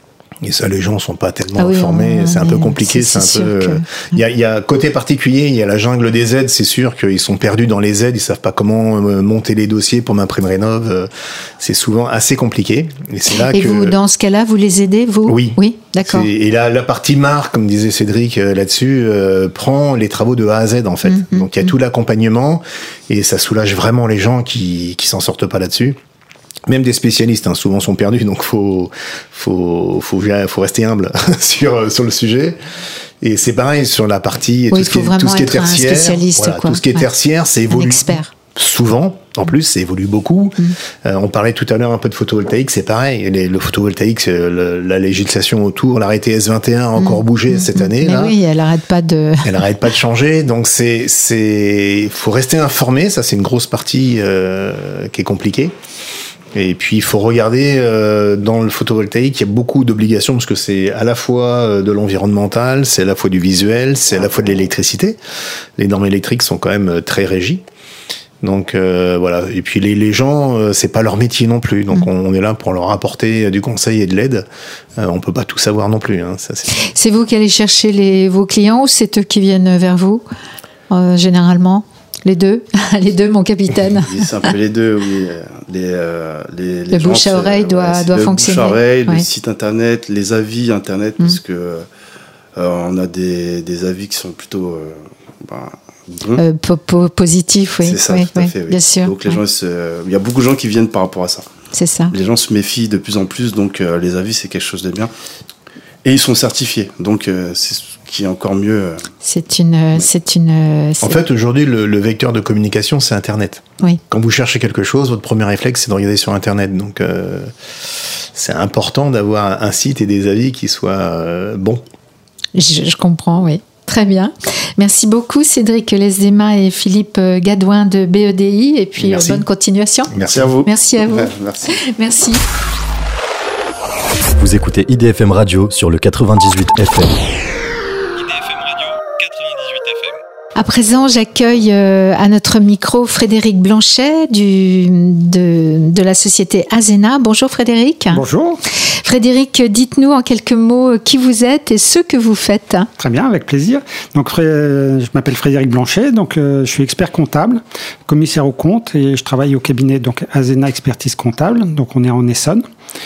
Et ça, les gens ne sont pas tellement ah oui, informés. C'est un peu compliqué. C'est, c'est un peu. Il que... y a, il y a côté particulier. Il y a la jungle des aides. C'est sûr qu'ils sont perdus dans les aides. Ils savent pas comment monter les dossiers pour ma prime rénov. C'est souvent assez compliqué. Et c'est là et que. vous, dans ce cas-là, vous les aidez, vous ? Oui. Oui, d'accord. C'est... Et là, la partie marque, comme disait Cédric là-dessus, euh, prend les travaux de A à Z en fait. Mm-hmm. Donc il y a tout l'accompagnement et ça soulage vraiment les gens qui qui s'en sortent pas là-dessus. Même des spécialistes, hein, souvent sont perdus, donc faut faut faut faut rester humble sur sur le sujet. Et c'est pareil sur la partie oui, tout, ce qui est, tout ce qui est tertiaire. Voilà, quoi. Tout ce qui est tertiaire, ouais. ça évolue. Un expert. Souvent, en plus, ça évolue beaucoup. Mmh. Euh, on parlait tout à l'heure un peu de photovoltaïque, c'est pareil. Les, le photovoltaïque, c'est le, la législation autour, l'arrêté S vingt et un a encore mmh. bougé mmh. cette année. Mais là. oui, elle arrête pas de. Elle arrête pas de changer, donc c'est c'est faut rester informé. Ça, c'est une grosse partie euh, qui est compliquée. Et puis il faut regarder euh, dans le photovoltaïque, il y a beaucoup d'obligations parce que c'est à la fois de l'environnemental, c'est à la fois du visuel, c'est à la fois de l'électricité. Les normes électriques sont quand même très régies. Donc euh, voilà. Et puis les, les gens, euh, c'est pas leur métier non plus. Donc mmh. on, on est là pour leur apporter du conseil et de l'aide. Euh, on peut pas tout savoir non plus. Hein, ça, c'est... c'est vous qui allez chercher les, vos clients ou c'est eux qui viennent vers vous euh, généralement? Les deux, les deux, mon capitaine. C'est un peu les deux, oui. Les, euh, les, les le gens, bouche à oreille doit, ouais, doit le fonctionner. Le bouche à oreille, ouais. le site internet, les avis internet, mmh. parce que euh, on a des, des avis qui sont plutôt euh, bah, bons. Euh, po- po- positifs, oui. C'est ça, oui, tout à oui, fait. Oui. Bien sûr. Donc les ouais. gens, il y a beaucoup de gens qui viennent par rapport à ça. C'est ça. Les gens se méfient de plus en plus, donc euh, les avis c'est quelque chose de bien. Et ils sont certifiés, donc euh, c'est qui est encore mieux. C'est une, c'est une. C'est... En fait, aujourd'hui, le, le vecteur de communication, c'est Internet. Oui. Quand vous cherchez quelque chose, votre premier réflexe, c'est de regarder sur Internet. Donc, euh, c'est important d'avoir un site et des avis qui soient euh, bons. Je, je comprends, oui. Très bien. Merci beaucoup Cédric Lesdema et Philippe Gadouin de B E D I. Et puis Merci. bonne continuation. Merci à vous. Merci à vous. Merci. Merci. Vous écoutez I D F M Radio sur le quatre-vingt-dix-huit F M. À présent, j'accueille euh, à notre micro Frédéric Blanchet du, de, de la société Azena. Bonjour Frédéric. Bonjour. Frédéric, dites-nous en quelques mots qui vous êtes et ce que vous faites. Très bien, avec plaisir. Donc, je m'appelle Frédéric Blanchet, donc euh, je suis expert comptable, commissaire aux comptes et je travaille au cabinet donc Azena Expertise Comptable. Donc, on est en Essonne.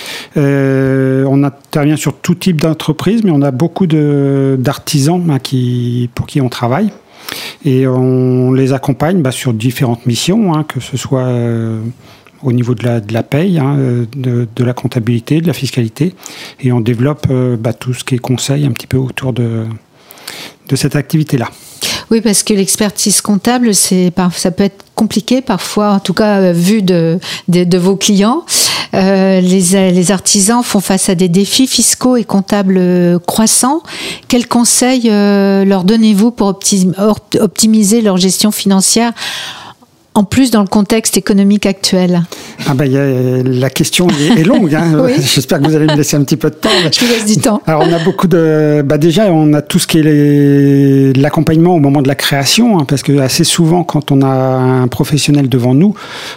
Euh, on intervient sur tout type d'entreprise, mais on a beaucoup de, d'artisans hein, qui, pour qui on travaille. Et on les accompagne bah, sur différentes missions, hein, que ce soit euh, au niveau de la, de la paye, hein, de, de la comptabilité, de la fiscalité. Et on développe euh, bah, tout ce qui est conseil un petit peu autour de, de cette activité-là. Oui, parce que l'expertise comptable, c'est, ça peut être compliqué parfois, en tout cas vu de, de, de vos clients. Euh, les, les artisans font face à des défis fiscaux et comptables croissants. Quels conseils euh, leur donnez-vous pour optim- optimiser leur gestion financière, en plus dans le contexte économique actuel? Ah ben, y a, la question est, est longue. Hein. Oui. J'espère que vous allez me laisser un petit peu de temps. Je vous laisse du temps. Alors, on a beaucoup de... Bah déjà, on a tout ce qui est les... l'accompagnement au moment de la création, hein, parce que assez souvent, quand on a un professionnel devant nous,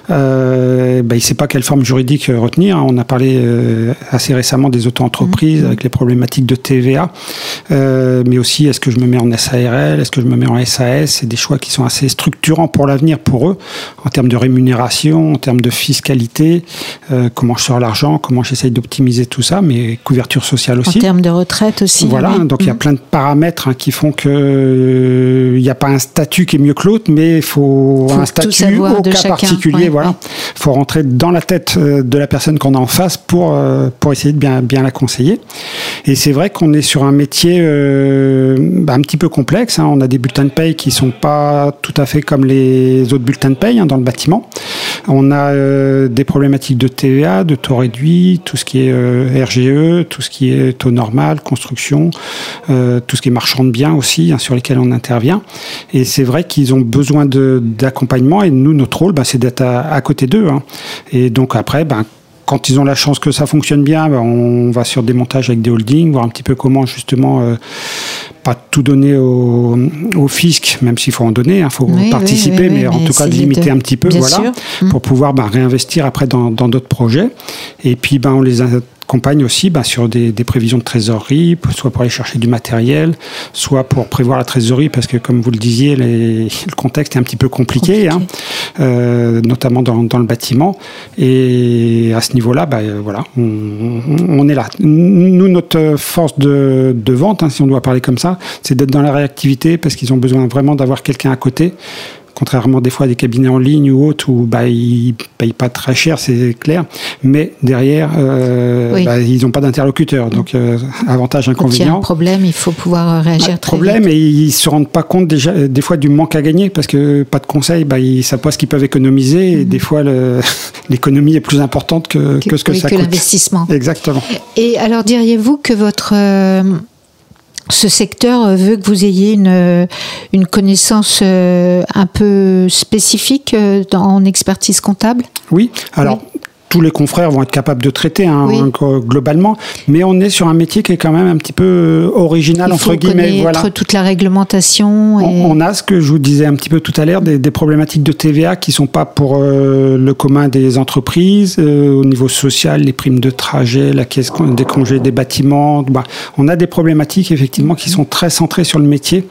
euh, bah, il ne sait pas quelle forme juridique retenir. On a parlé euh, assez récemment des auto-entreprises mmh. avec les problématiques de T V A, euh, mais aussi, est-ce que je me mets en S A R L, est-ce que je me mets en S A S? C'est des choix qui sont assez structurants pour l'avenir pour eux, en termes de rémunération, en termes de fiscalité, euh, comment je sors l'argent, comment j'essaye d'optimiser tout ça, mais couverture sociale aussi. En termes de retraite aussi. Voilà, oui. Donc il mmh. y a plein de paramètres hein, qui font que il euh, n'y a pas un statut qui est mieux que l'autre, mais il faut, faut un statut au cas chacun. particulier. Ouais, voilà, ouais. Faut rentrer dans la tête de la personne qu'on a en face pour euh, pour essayer de bien bien la conseiller. Et c'est vrai qu'on est sur un métier euh, bah, un petit peu complexe. Hein. On a des bulletins de paye qui sont pas tout à fait comme les autres bulletins de paye hein, dans le bâtiment. On a euh, des problématiques de T V A, de taux réduit, tout ce qui est euh, R G E, tout ce qui est taux normal, construction, euh, tout ce qui est marchand de biens aussi, hein, sur lesquels on intervient. Et c'est vrai qu'ils ont besoin de, d'accompagnement et nous, notre rôle, bah, c'est d'être à, à côté d'eux. Hein. Et donc après, bah, quand ils ont la chance que ça fonctionne bien, bah, on va sur des montages avec des holdings, voir un petit peu comment justement... Euh, pas tout donner au, au fisc, même s'il faut en donner, il hein, faut oui, participer, oui, oui, mais, mais en tout cas de limiter de... un petit peu, bien voilà, sûr. Pour pouvoir bah, réinvestir après dans, dans d'autres projets. Et puis bah, on les accompagne aussi bah, sur des, des prévisions de trésorerie, soit pour aller chercher du matériel, soit pour prévoir la trésorerie, parce que comme vous le disiez, les, le contexte est un petit peu compliqué, compliqué. Hein, euh, notamment dans, dans le bâtiment. Et à ce niveau-là, bah, voilà, on, on est là. Nous, notre force de, de vente, hein, si on doit parler comme ça, c'est d'être dans la réactivité parce qu'ils ont besoin vraiment d'avoir quelqu'un à côté. Contrairement des fois à des cabinets en ligne ou autres où bah, ils ne payent pas très cher, c'est clair, mais derrière, euh, oui. bah, ils n'ont pas d'interlocuteur. Donc, euh, avantage, inconvénient. Quand il y a un problème, il faut pouvoir réagir bah, très problème, vite. Et ils ne se rendent pas compte déjà, des fois du manque à gagner parce que pas de conseils, bah, ils ne savent pas ce qu'ils peuvent économiser. Et mmh. des fois, le, l'économie est plus importante que, que, que ce que oui, ça que coûte. L'investissement. Exactement. Et alors, diriez-vous que votre... Euh, ce secteur veut que vous ayez une, une connaissance un peu spécifique en expertise comptable? Oui, alors... Oui. Tous les confrères vont être capables de traiter hein, oui. globalement, mais on est sur un métier qui est quand même un petit peu original, il faut entre guillemets. Voilà. Toute la réglementation. Et... On, on a ce que je vous disais un petit peu tout à l'heure, des, des problématiques de T V A qui ne sont pas pour euh, le commun des entreprises. Euh, au niveau social, les primes de trajet, la caisse des congés des bâtiments. Bah, on a des problématiques effectivement qui sont très centrées sur le métier.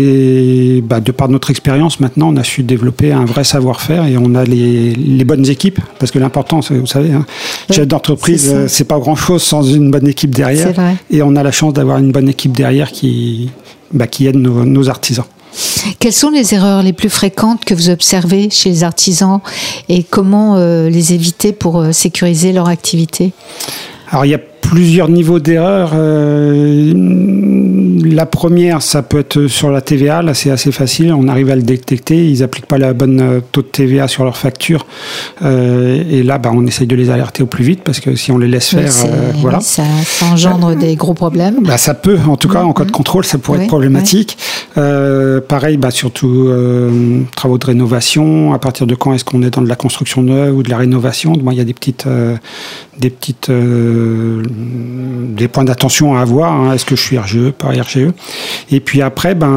Et bah, de par notre expérience, maintenant, on a su développer un vrai savoir-faire et on a les, les bonnes équipes, parce que l'important, c'est vous savez, hein, oui, chef d'entreprise, c'est, euh, c'est pas grand-chose sans une bonne équipe derrière. Et on a la chance d'avoir une bonne équipe derrière qui, bah, qui aide nos, nos artisans. Quelles sont les erreurs les plus fréquentes que vous observez chez les artisans et comment euh, les éviter pour euh, sécuriser leur activité ? Alors, il y a plusieurs niveaux d'erreur. Euh, la première, ça peut être sur la T V A. Là, c'est assez facile. On arrive à le détecter. Ils n'appliquent pas la bonne taux de T V A sur leur facture. Euh, et là, bah, on essaye de les alerter au plus vite parce que si on les laisse faire, oui, euh, voilà. Oui, ça, ça engendre euh, des gros problèmes. Bah, ça peut, en tout cas, en cas de contrôle, ça pourrait oui, être problématique. Oui. Euh, pareil, bah, surtout euh, travaux de rénovation. À partir de quand est-ce qu'on est dans de la construction neuve ou de la rénovation? Bon, il y a des petites, euh, des petites, euh, des points d'attention à avoir. Hein. Est-ce que je suis R G E, pas R G E? Et puis après, ben,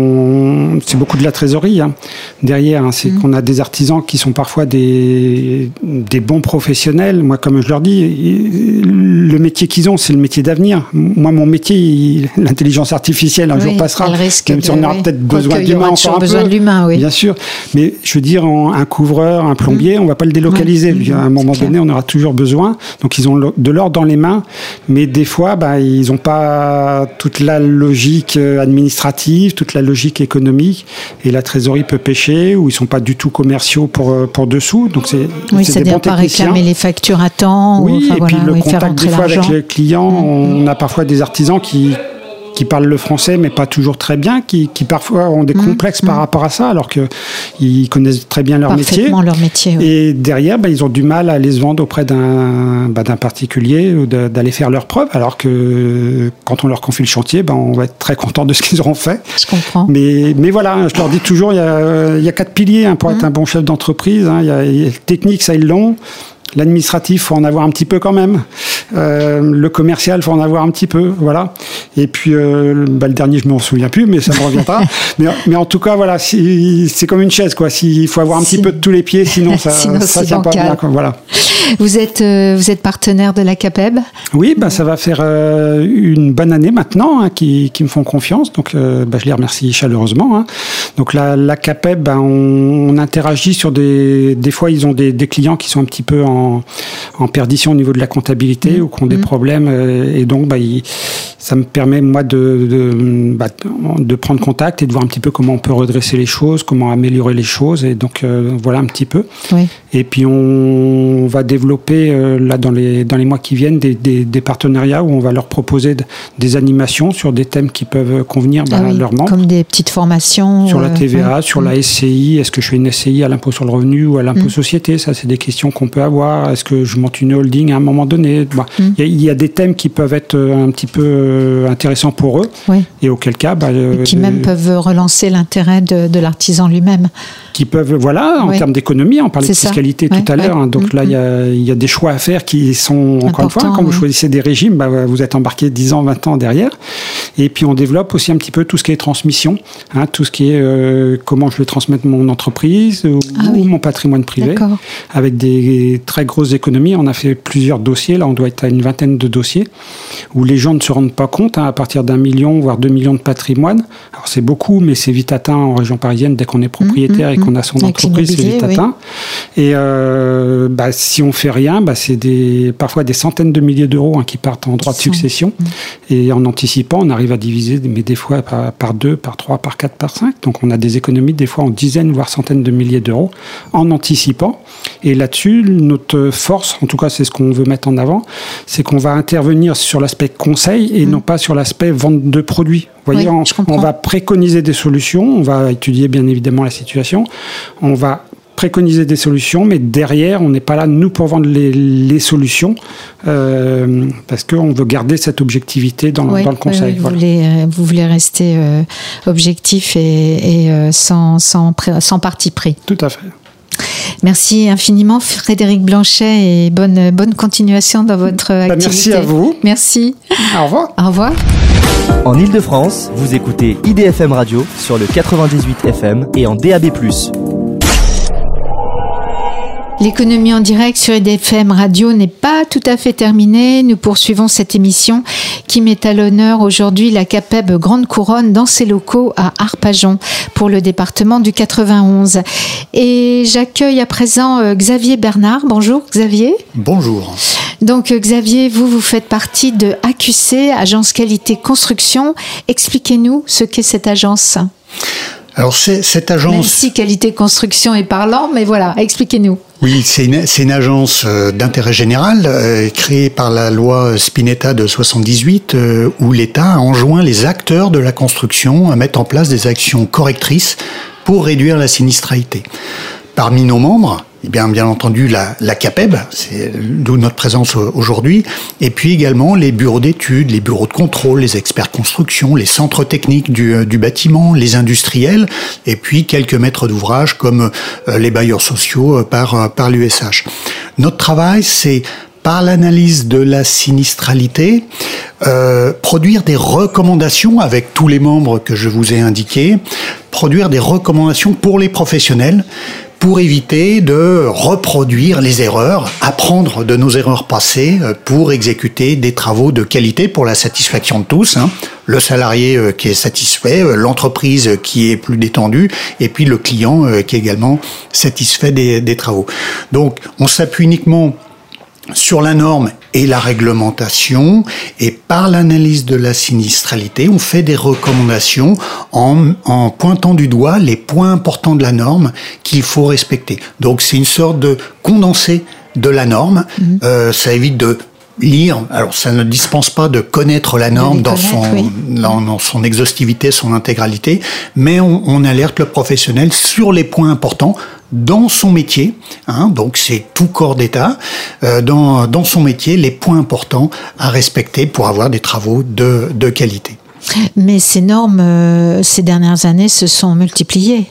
on, c'est beaucoup de la trésorerie hein. Derrière. Hein, c'est mmh. qu'on a des artisans qui sont parfois des, des bons professionnels. Moi, comme je leur dis, le métier qu'ils ont, c'est le métier d'avenir. Moi, mon métier, il, l'intelligence artificielle, un oui, jour passera. Même si on aura oui. peut-être besoin d'humain encore un besoin peu. De l'humain, oui. Bien sûr. Mais je veux dire, un couvreur, un plombier, mmh. on ne va pas le délocaliser. Mmh. À un moment c'est donné, clair. On aura toujours besoin. Donc, ils ont de l'or dans les mains. Mais des fois, bah, ils n'ont pas toute la logique administrative, toute la logique économique. Et la trésorerie peut pêcher, ou ils ne sont pas du tout commerciaux pour, pour dessous. Donc, c'est, oui, c'est c'est-à-dire des bons pas réclamer les factures à temps. Oui, ou, enfin, et voilà, puis le oui, contact des fois l'argent. avec les clients. Mmh. On a parfois des artisans qui... qui parlent le français, mais pas toujours très bien, qui, qui parfois ont des mmh, complexes mmh. par rapport à ça, alors qu'ils connaissent très bien leur métier. leur métier. Oui. Et derrière, bah, ils ont du mal à aller se vendre auprès d'un, bah, d'un particulier ou de, d'aller faire leurs preuves, alors que quand on leur confie le chantier, bah, on va être très content de ce qu'ils auront fait. Je comprends. Mais, mais voilà, je leur dis toujours, il y a, il y a quatre piliers hein, pour mmh. être un bon chef d'entreprise. Hein. Il y a, il y a le technique, ça ils l'ont. L'administratif, faut en avoir un petit peu quand même. Euh, le commercial, faut en avoir un petit peu, voilà. Et puis euh, bah, le dernier, je m'en souviens plus, mais ça me reviendra. mais, mais en tout cas, voilà, si, c'est comme une chaise, quoi. Il faut avoir un si... petit peu de tous les pieds, sinon ça, sinon, ça tient pas bien, quoi. Voilà. Vous êtes, euh, vous êtes partenaire de la CAPEB ? Oui, bah, ça va faire euh, une bonne année maintenant, hein, qui, qui me font confiance. Donc, euh, bah, je les remercie chaleureusement. Hein. Donc, la, la CAPEB, bah, on, on interagit sur des... Des fois, ils ont des, des clients qui sont un petit peu en, en perdition au niveau de la comptabilité mmh. ou qui ont des mmh. problèmes. Euh, et donc, bah, il, ça me permet, moi, de, de, bah, de prendre contact et de voir un petit peu comment on peut redresser les choses, comment améliorer les choses. Et donc, euh, voilà un petit peu. Oui. Et puis, on va développer, euh, là, dans les, dans les mois qui viennent, des, des, des partenariats où on va leur proposer de, des animations sur des thèmes qui peuvent convenir bah, ah oui, à leurs membres. Comme des petites formations. Sur la T V A, euh, sur oui. la S C I. Est-ce que je fais une S C I à l'impôt sur le revenu ou à l'impôt mmh. société? Ça, c'est des questions qu'on peut avoir. Est-ce que je monte une holding à un moment donné? Bah, mmh. y a, il y a des thèmes qui peuvent être un petit peu intéressants pour eux. Oui. Et auquel cas... Bah, et qui de, même peuvent relancer l'intérêt de, de l'artisan lui-même. Qui peuvent, voilà, en oui. termes d'économie, on parlait c'est de fiscalité ça. tout ouais, à l'heure. Ouais. Hein, donc mmh. là, il y a, y a des choix à faire qui sont, encore Important, une fois, quand oui. vous choisissez des régimes, bah, vous êtes embarqué dix ans, vingt ans derrière. Et puis, on développe aussi un petit peu tout ce qui est transmission, hein, tout ce qui est euh, comment je vais transmettre mon entreprise ou, ah, ou oui. mon patrimoine privé. D'accord. Avec des très grosses économies. On a fait plusieurs dossiers. Là, on doit être à une vingtaine de dossiers où les gens ne se rendent pas compte, hein, à partir d'un million, voire deux millions de patrimoine. Alors, c'est beaucoup, mais c'est vite atteint en région parisienne dès qu'on est propriétaire mmh, et mmh. qu'on a son Avec entreprise, c'est vite oui. atteint. Et euh, bah, si on fait rien, bah, c'est des, parfois des centaines de milliers d'euros hein, qui partent en droit de succession. Mmh. Et en anticipant, on arrive à diviser, mais des fois par, par deux, par trois, par quatre, par cinq. Donc on a des économies des fois en dizaines, voire centaines de milliers d'euros en anticipant. Et là-dessus, notre force, en tout cas c'est ce qu'on veut mettre en avant, c'est qu'on va intervenir sur l'aspect conseil et mmh. non pas sur l'aspect vente de produits. Vous voyez, oui, on, on va préconiser des solutions, on va étudier bien évidemment la situation, on va préconiser des solutions, mais derrière, on n'est pas là, nous, pour vendre les, les solutions, euh, parce qu'on veut garder cette objectivité dans, oui, dans le conseil. Oui, voilà. vous, voulez, vous voulez rester euh, objectif et, et euh, sans, sans, sans parti pris. Tout à fait. Merci infiniment Frédéric Blanchet et bonne, bonne continuation dans votre bah, activité. Merci à vous. Merci. Au revoir. Au revoir. En Ile-de-France, vous écoutez I D F M Radio sur le quatre-vingt-dix-huit F M et en D A B plus. L'économie en direct sur I D F M Radio n'est pas tout à fait terminée. Nous poursuivons cette émission qui met à l'honneur aujourd'hui la CAPEB Grande Couronne dans ses locaux à Arpajon pour le département du quatre-vingt-onze. Et j'accueille à présent Xavier Bernard. Bonjour Xavier. Bonjour. Donc Xavier, vous, vous faites partie de A Q C, Agence Qualité Construction. Expliquez-nous ce qu'est cette agence. Alors c'est cette agence... Même si qualité construction est parlant, mais voilà, expliquez-nous. Oui, c'est une, c'est une agence euh, d'intérêt général euh, créée par la loi Spinetta de soixante-dix-huit euh, où l'État a enjoint les acteurs de la construction à mettre en place des actions correctrices pour réduire la sinistralité. Parmi nos membres, eh bien, bien entendu la, la CAPEB, c'est d'où notre présence aujourd'hui, et puis également les bureaux d'études, les bureaux de contrôle, les experts construction, les centres techniques du, du bâtiment, les industriels, et puis quelques maîtres d'ouvrage comme euh, les bailleurs sociaux euh, par, par l'U S H. Notre travail, c'est par l'analyse de la sinistralité, euh, produire des recommandations avec tous les membres que je vous ai indiqués, produire des recommandations pour les professionnels, pour éviter de reproduire les erreurs, apprendre de nos erreurs passées pour exécuter des travaux de qualité pour la satisfaction de tous. Hein. Le salarié qui est satisfait, l'entreprise qui est plus détendue, et puis le client qui est également satisfait des, des travaux. Donc, on s'appuie uniquement sur la norme et la réglementation, et par l'analyse de la sinistralité, on fait des recommandations en, en pointant du doigt les points importants de la norme qu'il faut respecter. Donc c'est une sorte de condensé de la norme, mmh. euh, ça évite de lire, alors ça ne dispense pas de connaître la norme dans son, oui. dans, dans son exhaustivité, son intégralité, mais on, on alerte le professionnel sur les points importants dans son métier, hein, donc c'est tout corps d'État, euh, dans, dans son métier, les points importants à respecter pour avoir des travaux de, de qualité. Mais ces normes, euh, ces dernières années, se sont multipliées.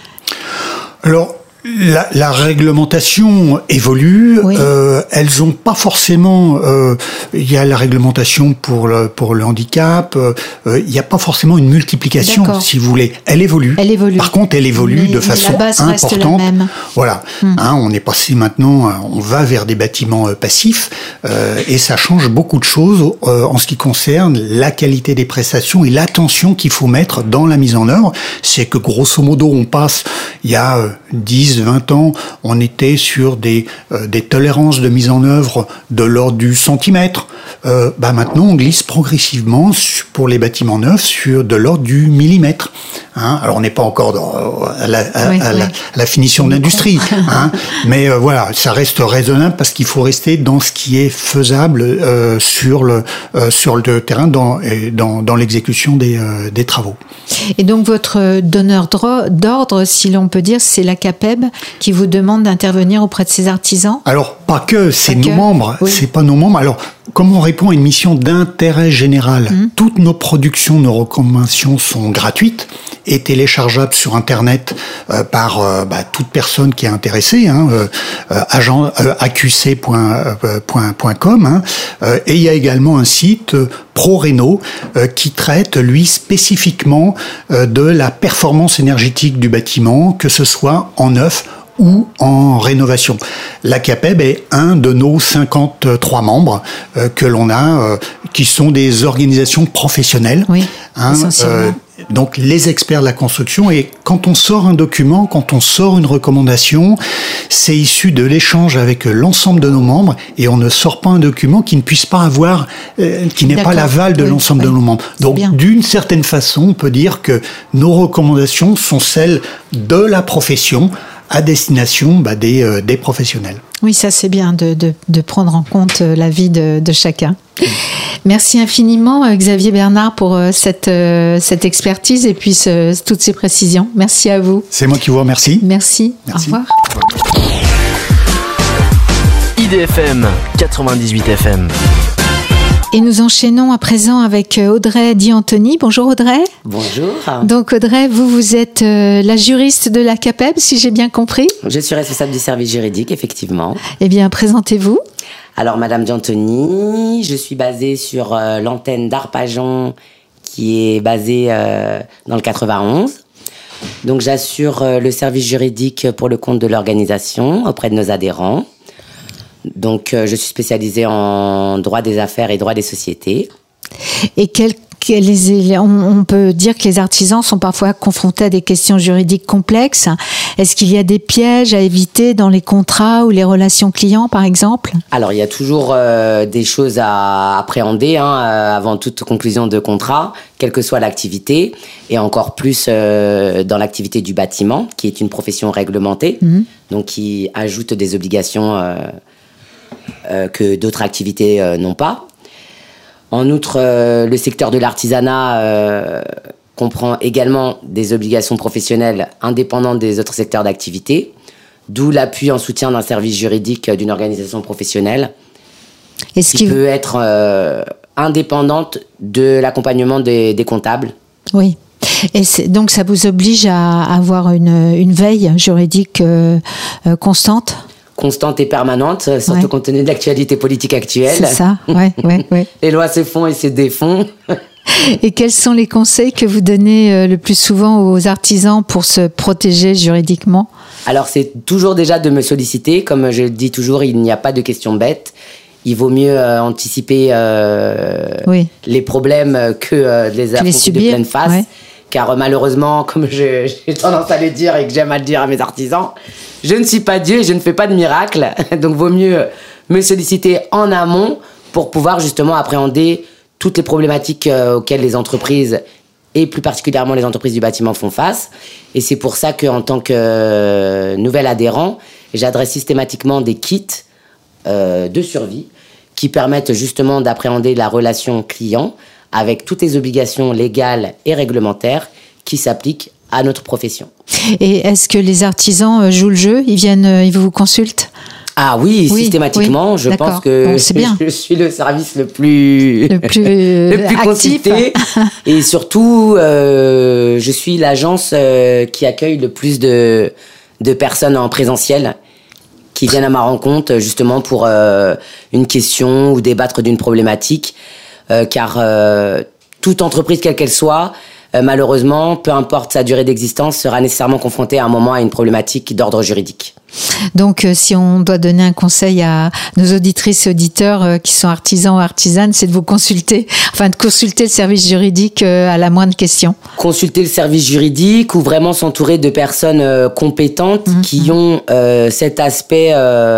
Alors, La, la réglementation évolue. Oui. Euh, elles ont pas forcément. Euh, il y a la réglementation pour le pour le handicap. Euh, il n'y a pas forcément une multiplication, D'accord. si vous voulez. Elle évolue. Elle évolue. Par contre, elle évolue mais, de façon la base importante. Reste la même. Voilà. Hum. Hein, on est passé maintenant. On va vers des bâtiments passifs euh, et ça change beaucoup de choses euh, en ce qui concerne la qualité des prestations et l'attention qu'il faut mettre dans la mise en œuvre. C'est que grosso modo, on passe. Il y a euh, dix, vingt ans, on était sur des, euh, des tolérances de mise en œuvre de l'ordre du centimètre. Euh, bah maintenant, on glisse progressivement pour les bâtiments neufs sur de l'ordre du millimètre. Hein, alors, on n'est pas encore dans, à, la, à, oui, à, oui. La, à la finition de l'industrie, hein, mais euh, voilà, ça reste raisonnable parce qu'il faut rester dans ce qui est faisable euh, sur le euh, sur le terrain, dans dans, dans l'exécution des euh, des travaux. Et donc, votre donneur d'ordre, si l'on peut dire, c'est la CAPEB qui vous demande d'intervenir auprès de ces artisans ? Alors, pas que, c'est pas nos que. membres, oui. c'est pas nos membres. Alors, comme on répond à une mission d'intérêt général, mmh. toutes nos productions, nos recommandations sont gratuites et téléchargeables sur Internet euh, par euh, bah, toute personne qui est intéressée, hein, euh, agent, euh, a q c point com, hein, euh, et il y a également un site euh, ProRéno euh, qui traite, lui, spécifiquement euh, de la performance énergétique du bâtiment, que ce soit en neuf ou en rénovation. La CAPEB est un de nos cinquante-trois membres euh, que l'on a, euh, qui sont des organisations professionnelles. Oui, hein, euh, donc les experts de la construction. Et quand on sort un document, quand on sort une recommandation, c'est issu de l'échange avec l'ensemble de nos membres, et on ne sort pas un document qui ne puisse pas avoir, euh, qui n'ait pas l'aval de oui, l'ensemble oui, de nos membres. Donc d'une certaine façon, on peut dire que nos recommandations sont celles de la profession, à destination bah, des, euh, des professionnels. Oui, ça c'est bien de, de, de prendre en compte l'avis de, de chacun. Merci infiniment Xavier Bernard pour cette, cette expertise et puis ce, toutes ces précisions. Merci à vous. C'est moi qui vous remercie. Merci. Merci. Au revoir. I D F M quatre-vingt-dix-huit F M. Et nous enchaînons à présent avec Audrey Di Antoni. Bonjour Audrey. Bonjour. Donc Audrey, vous, vous êtes la juriste de la CAPEB, si j'ai bien compris. Je suis responsable du service juridique, effectivement. Eh bien, présentez-vous. Alors, Madame Di Antoni, je suis basée sur euh, l'antenne d'Arpajon, qui est basée euh, dans le quatre-vingt-onze. Donc, j'assure euh, le service juridique pour le compte de l'organisation auprès de nos adhérents. Donc, euh, je suis spécialisée en droit des affaires et droit des sociétés. Et quelles les, on peut dire que les artisans sont parfois confrontés à des questions juridiques complexes. Est-ce qu'il y a des pièges à éviter dans les contrats ou les relations clients, par exemple ? Alors, il y a toujours euh, des choses à appréhender hein, euh, avant toute conclusion de contrat, quelle que soit l'activité, et encore plus euh, dans l'activité du bâtiment, qui est une profession réglementée, mmh. donc qui ajoute des obligations euh, euh, que d'autres activités euh, n'ont pas. En outre, euh, le secteur de l'artisanat euh, comprend également des obligations professionnelles indépendantes des autres secteurs d'activité, d'où l'appui en soutien d'un service juridique d'une organisation professionnelle Est-ce qui qu'il... peut être euh, indépendante de l'accompagnement des, des comptables. Oui. Et c'est, donc ça vous oblige à avoir une, une veille juridique euh, euh, constante ? Constante et permanente, surtout ouais. compte tenu de l'actualité politique actuelle. C'est ça, ouais, ouais, ouais. Les lois se font et se défont. Et quels sont les conseils que vous donnez le plus souvent aux artisans pour se protéger juridiquement ? Alors, c'est toujours déjà de me solliciter. Comme je le dis toujours, il n'y a pas de questions bêtes. Il vaut mieux euh, anticiper euh, oui. les problèmes que euh, les affronter de pleine face. Ouais. Car euh, malheureusement, comme je, j'ai tendance à le dire et que j'aime à le dire à mes artisans, je ne suis pas Dieu et je ne fais pas de miracle. Donc, vaut mieux me solliciter en amont pour pouvoir justement appréhender toutes les problématiques euh, auxquelles les entreprises, et plus particulièrement les entreprises du bâtiment, font face. Et c'est pour ça qu'en tant que euh, nouvel adhérent, j'adresse systématiquement des kits euh, de survie qui permettent justement d'appréhender la relation client avec toutes les obligations légales et réglementaires qui s'appliquent à notre profession. Et est-ce que les artisans jouent le jeu ? Ils viennent, ils vous consultent ? Ah oui, oui systématiquement. Oui, je d'accord. pense que bon, c'est bien. Je suis le service le plus, le plus, le plus consulté. Et surtout, euh, je suis l'agence euh, qui accueille le plus de, de personnes en présentiel qui viennent à ma rencontre justement pour euh, une question ou débattre d'une problématique. Euh, car euh, toute entreprise, quelle qu'elle soit, euh, malheureusement, peu importe sa durée d'existence, sera nécessairement confrontée à un moment à une problématique d'ordre juridique. Donc, euh, si on doit donner un conseil à nos auditrices et auditeurs euh, qui sont artisans ou artisanes, c'est de vous consulter, enfin de consulter le service juridique euh, à la moindre question. Consulter le service juridique ou vraiment s'entourer de personnes euh, compétentes mmh, qui mmh. ont euh, cet aspect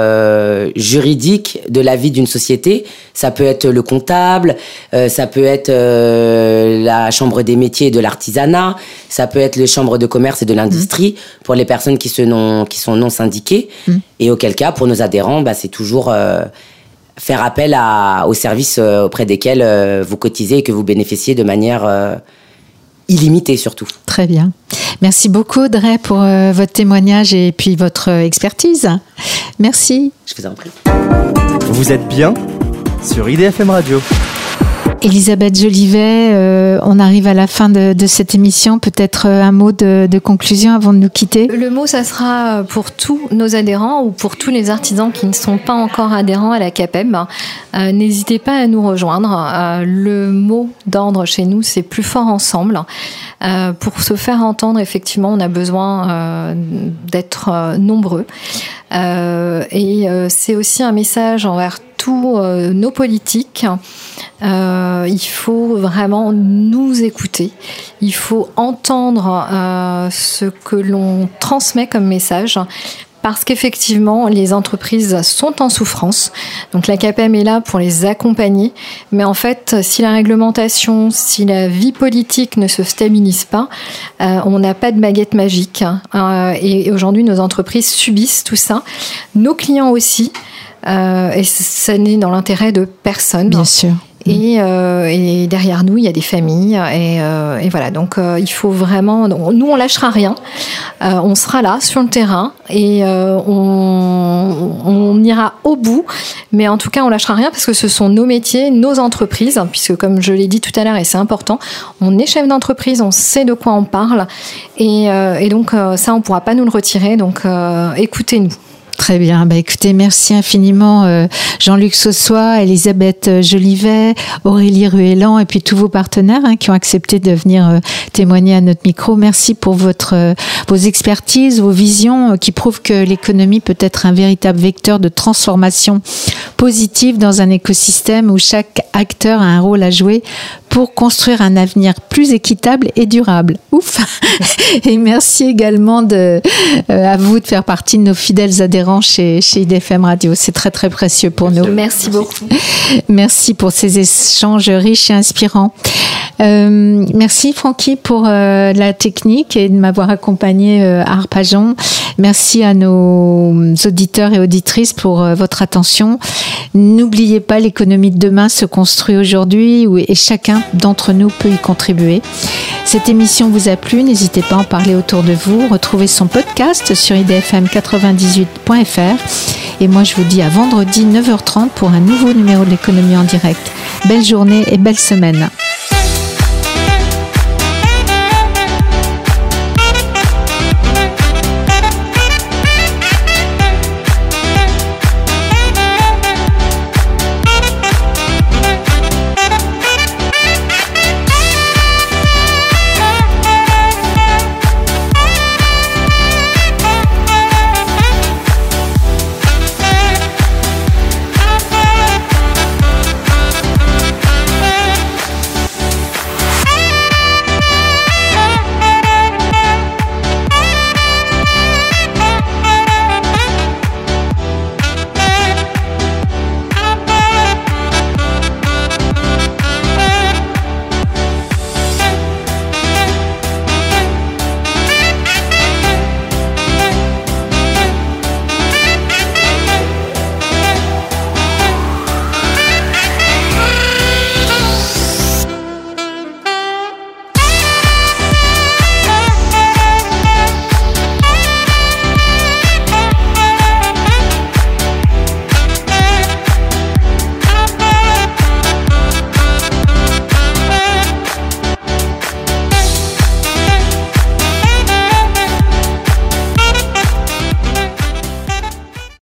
euh, juridique de la vie d'une société. Ça peut être le comptable, euh, ça peut être euh, la chambre des métiers et de l'artisanat, ça peut être les chambres de commerce et de l'industrie mmh. pour les personnes qui, se non, qui sont non syndiquées. Mmh. Et auquel cas, pour nos adhérents, bah, c'est toujours euh, faire appel à, aux services euh, auprès desquels euh, vous cotisez et que vous bénéficiez de manière euh, illimitée surtout. Très bien. Merci beaucoup Audrey pour euh, votre témoignage et puis votre euh, expertise. Merci. Je vous en prie. Vous êtes bien sur I D F M Radio. Elisabeth Jolivet, euh, on arrive à la fin de, de cette émission. Peut-être un mot de, de conclusion avant de nous quitter ? Le mot, ça sera pour tous nos adhérents ou pour tous les artisans qui ne sont pas encore adhérents à la CAPEB. Euh, n'hésitez pas à nous rejoindre. Euh, le mot d'ordre chez nous, c'est plus fort ensemble. Euh, pour se faire entendre, effectivement, on a besoin euh, d'être euh, nombreux. Euh, et euh, c'est aussi un message envers tous euh, nos politiques. Euh, il faut vraiment nous écouter. Il faut entendre euh, ce que l'on transmet comme message. Parce qu'effectivement, les entreprises sont en souffrance. Donc la CAPEB est là pour les accompagner. Mais en fait, si la réglementation, si la vie politique ne se stabilise pas, euh, on n'a pas de baguette magique. Euh, et aujourd'hui, nos entreprises subissent tout ça. Nos clients aussi. Euh, et ça n'est dans l'intérêt de personne. Bien sûr. Et, euh, et derrière nous, il y a des familles. Et, euh, et voilà, donc euh, il faut vraiment... Nous, on lâchera rien. Euh, on sera là, sur le terrain. Et euh, on, on ira au bout. Mais en tout cas, on lâchera rien parce que ce sont nos métiers, nos entreprises. Puisque comme je l'ai dit tout à l'heure, et c'est important, on est chef d'entreprise, on sait de quoi on parle. Et, euh, et donc, euh, ça, on ne pourra pas nous le retirer. Donc, euh, écoutez-nous. Très bien. Bah, écoutez, merci infiniment euh, Jean-Luc Saussois, Elisabeth Jolivet, Aurélie Ruellan et puis tous vos partenaires hein, qui ont accepté de venir euh, témoigner à notre micro. Merci pour votre, euh, vos expertises, vos visions euh, qui prouvent que l'économie peut être un véritable vecteur de transformation positive dans un écosystème où chaque acteur a un rôle à jouer pour construire un avenir plus équitable et durable. Ouf. Et merci également de, euh, à vous de faire partie de nos fidèles adhérents chez, chez I D F M Radio. C'est très très précieux pour nous. Merci beaucoup. Merci pour ces échanges riches et inspirants. Euh, merci Francky pour euh, la technique et de m'avoir accompagné euh, à Arpajon. Merci à nos auditeurs et auditrices pour euh, votre attention. N'oubliez pas, l'économie de demain se construit aujourd'hui et chacun d'entre nous peut y contribuer. Cette émission vous a plu, n'hésitez pas à en parler autour de vous. Retrouvez son podcast sur i d f m quatre-vingt-dix-huit point f r. Et moi, je vous dis à vendredi neuf heures trente pour un nouveau numéro de l'économie en direct. Belle journée et belle semaine.